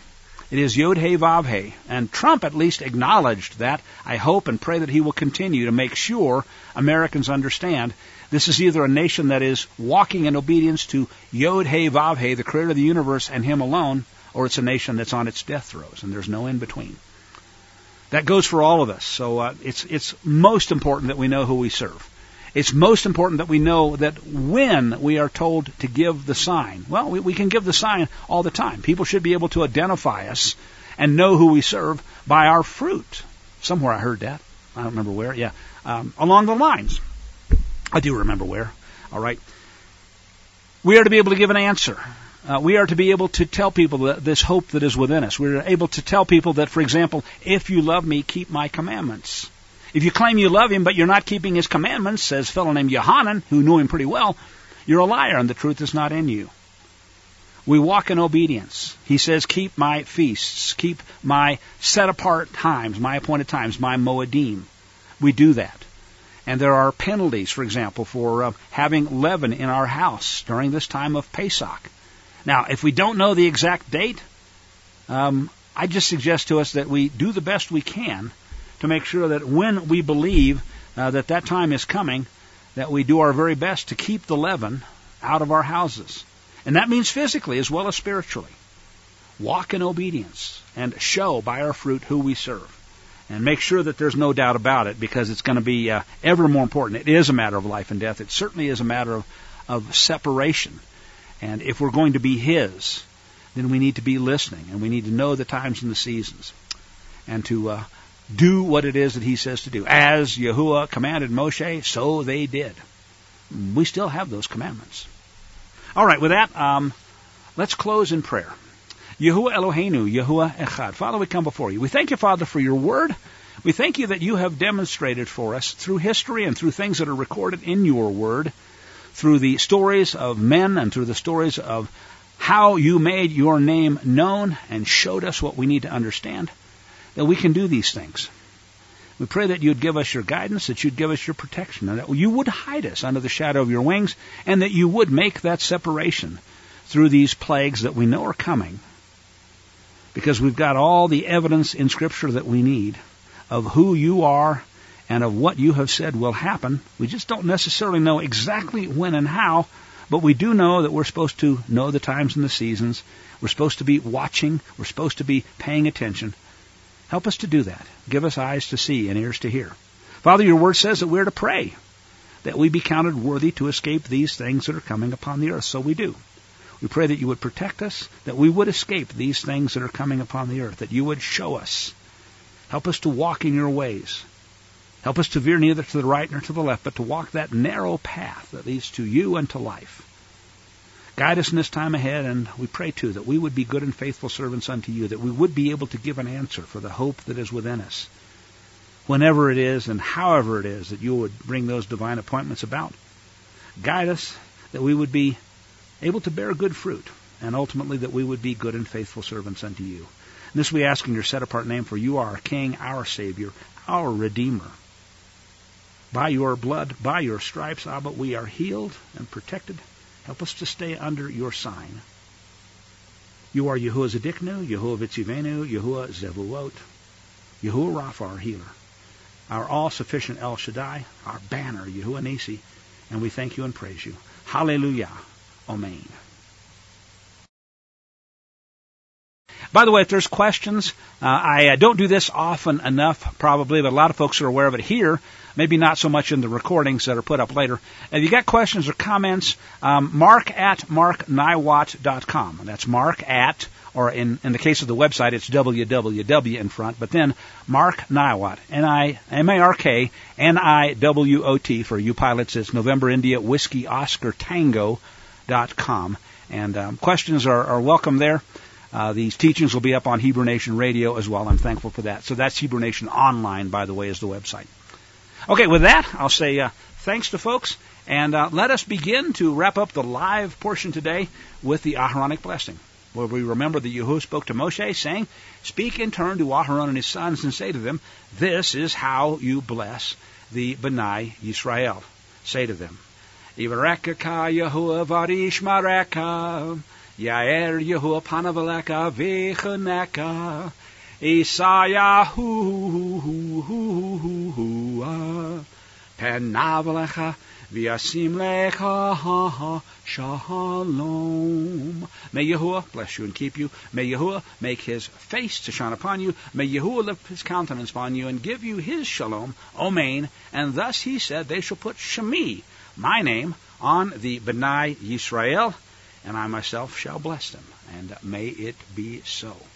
It is Yod He Vav He. And Trump at least acknowledged that. I hope and pray that he will continue to make sure Americans understand this is either a nation that is walking in obedience to Yod He Vav He, the creator of the universe, and him alone, or it's a nation that's on its death throes, and there's no in between. That goes for all of us. So it's most important that we know who we serve. It's most important that we know that when we are told to give the sign, well, we can give the sign all the time. People should be able to identify us and know who we serve by our fruit. Somewhere I heard that. I don't remember where. Yeah, along the lines. I do remember where. All right. We are to be able to give an answer. We are to be able to tell people this hope that is within us. We're able to tell people that, for example, if you love me, keep my commandments. If you claim you love him, but you're not keeping his commandments, says a fellow named Yohanan, who knew him pretty well, you're a liar and the truth is not in you. We walk in obedience. He says, keep my feasts, keep my set-apart times, my appointed times, my moedim. We do that. And there are penalties, for example, for having leaven in our house during this time of Pesach. Now, if we don't know the exact date, I just suggest to us that we do the best we can to make sure that when we believe that time is coming, that we do our very best to keep the leaven out of our houses. And that means physically as well as spiritually. Walk in obedience and show by our fruit who we serve. And make sure that there's no doubt about it, because it's going to be ever more important. It is a matter of life and death. It certainly is a matter of separation. And if we're going to be His, then we need to be listening, and we need to know the times and the seasons, and to do what it is that He says to do. As Yahuwah commanded Moshe, so they did. We still have those commandments. All right, with that, let's close in prayer. Yahuwah Eloheinu, Yahuwah Echad. Father, we come before you. We thank you, Father, for your word. We thank you that you have demonstrated for us through history and through things that are recorded in your word, through the stories of men and through the stories of how you made your name known and showed us what we need to understand, that we can do these things. We pray that you'd give us your guidance, that you'd give us your protection, and that you would hide us under the shadow of your wings, and that you would make that separation through these plagues that we know are coming, because we've got all the evidence in Scripture that we need of who you are and of what you have said will happen. We just don't necessarily know exactly when and how, but we do know that we're supposed to know the times and the seasons. We're supposed to be watching. We're supposed to be paying attention. Help us to do that. Give us eyes to see and ears to hear. Father, your word says that we're to pray, that we be counted worthy to escape these things that are coming upon the earth. So we do. We pray that you would protect us, that we would escape these things that are coming upon the earth, that you would show us. Help us to walk in your ways. Help us to veer neither to the right nor to the left, but to walk that narrow path that leads to you and to life. Guide us in this time ahead, and we pray, too, that we would be good and faithful servants unto you, that we would be able to give an answer for the hope that is within us, whenever it is and however it is that you would bring those divine appointments about. Guide us that we would be able to bear good fruit, and ultimately that we would be good and faithful servants unto you. And this we ask in your set-apart name, for you are our King, our Savior, our Redeemer. By your blood, by your stripes, Abba, we are healed and protected. Help us to stay under your sign. You are Yahuwah Zedeknu, Yahuwah Vitzivenu, Yahuwah Zevuot, Yahuwah Rapha, our healer, our all-sufficient El Shaddai, our banner, Yahuwah Nisi, and we thank you and praise you. Hallelujah. Amen. By the way, if there's questions, I don't do this often enough, probably, but a lot of folks are aware of it here, maybe not so much in the recordings that are put up later. If you got questions or comments, mark@markniwat.com. That's mark at, or in the case of the website, it's www in front, but then Mark Niwat, MarkNiwot, for you pilots, it's November India Whiskey Oscar Tango.com. And questions are welcome there. These teachings will be up on Hebrew Nation Radio as well. I'm thankful for that. So that's Hebrew Nation Online, by the way, is the website. Okay, with that, I'll say thanks to folks, and let us begin to wrap up the live portion today with the Aharonic blessing, where we remember that Yahuwah spoke to Moshe, saying, "Speak in turn to Aharon and his sons, and say to them, this is how you bless the B'nai Yisrael. Say to them, Yivarekka Yahuwah Varishmareka, Yair Yehuah panav elecha v'choneka. Isayahu panav elecha v'yasim lecha shalom. May Yahuwah bless you and keep you. May Yahuwah make his face to shine upon you. May Yahuwah lift his countenance upon you and give you his shalom. Amen. And thus he said, they shall put Shemi, my name, on the B'nai Yisrael, and I myself shall bless them. And may it be so.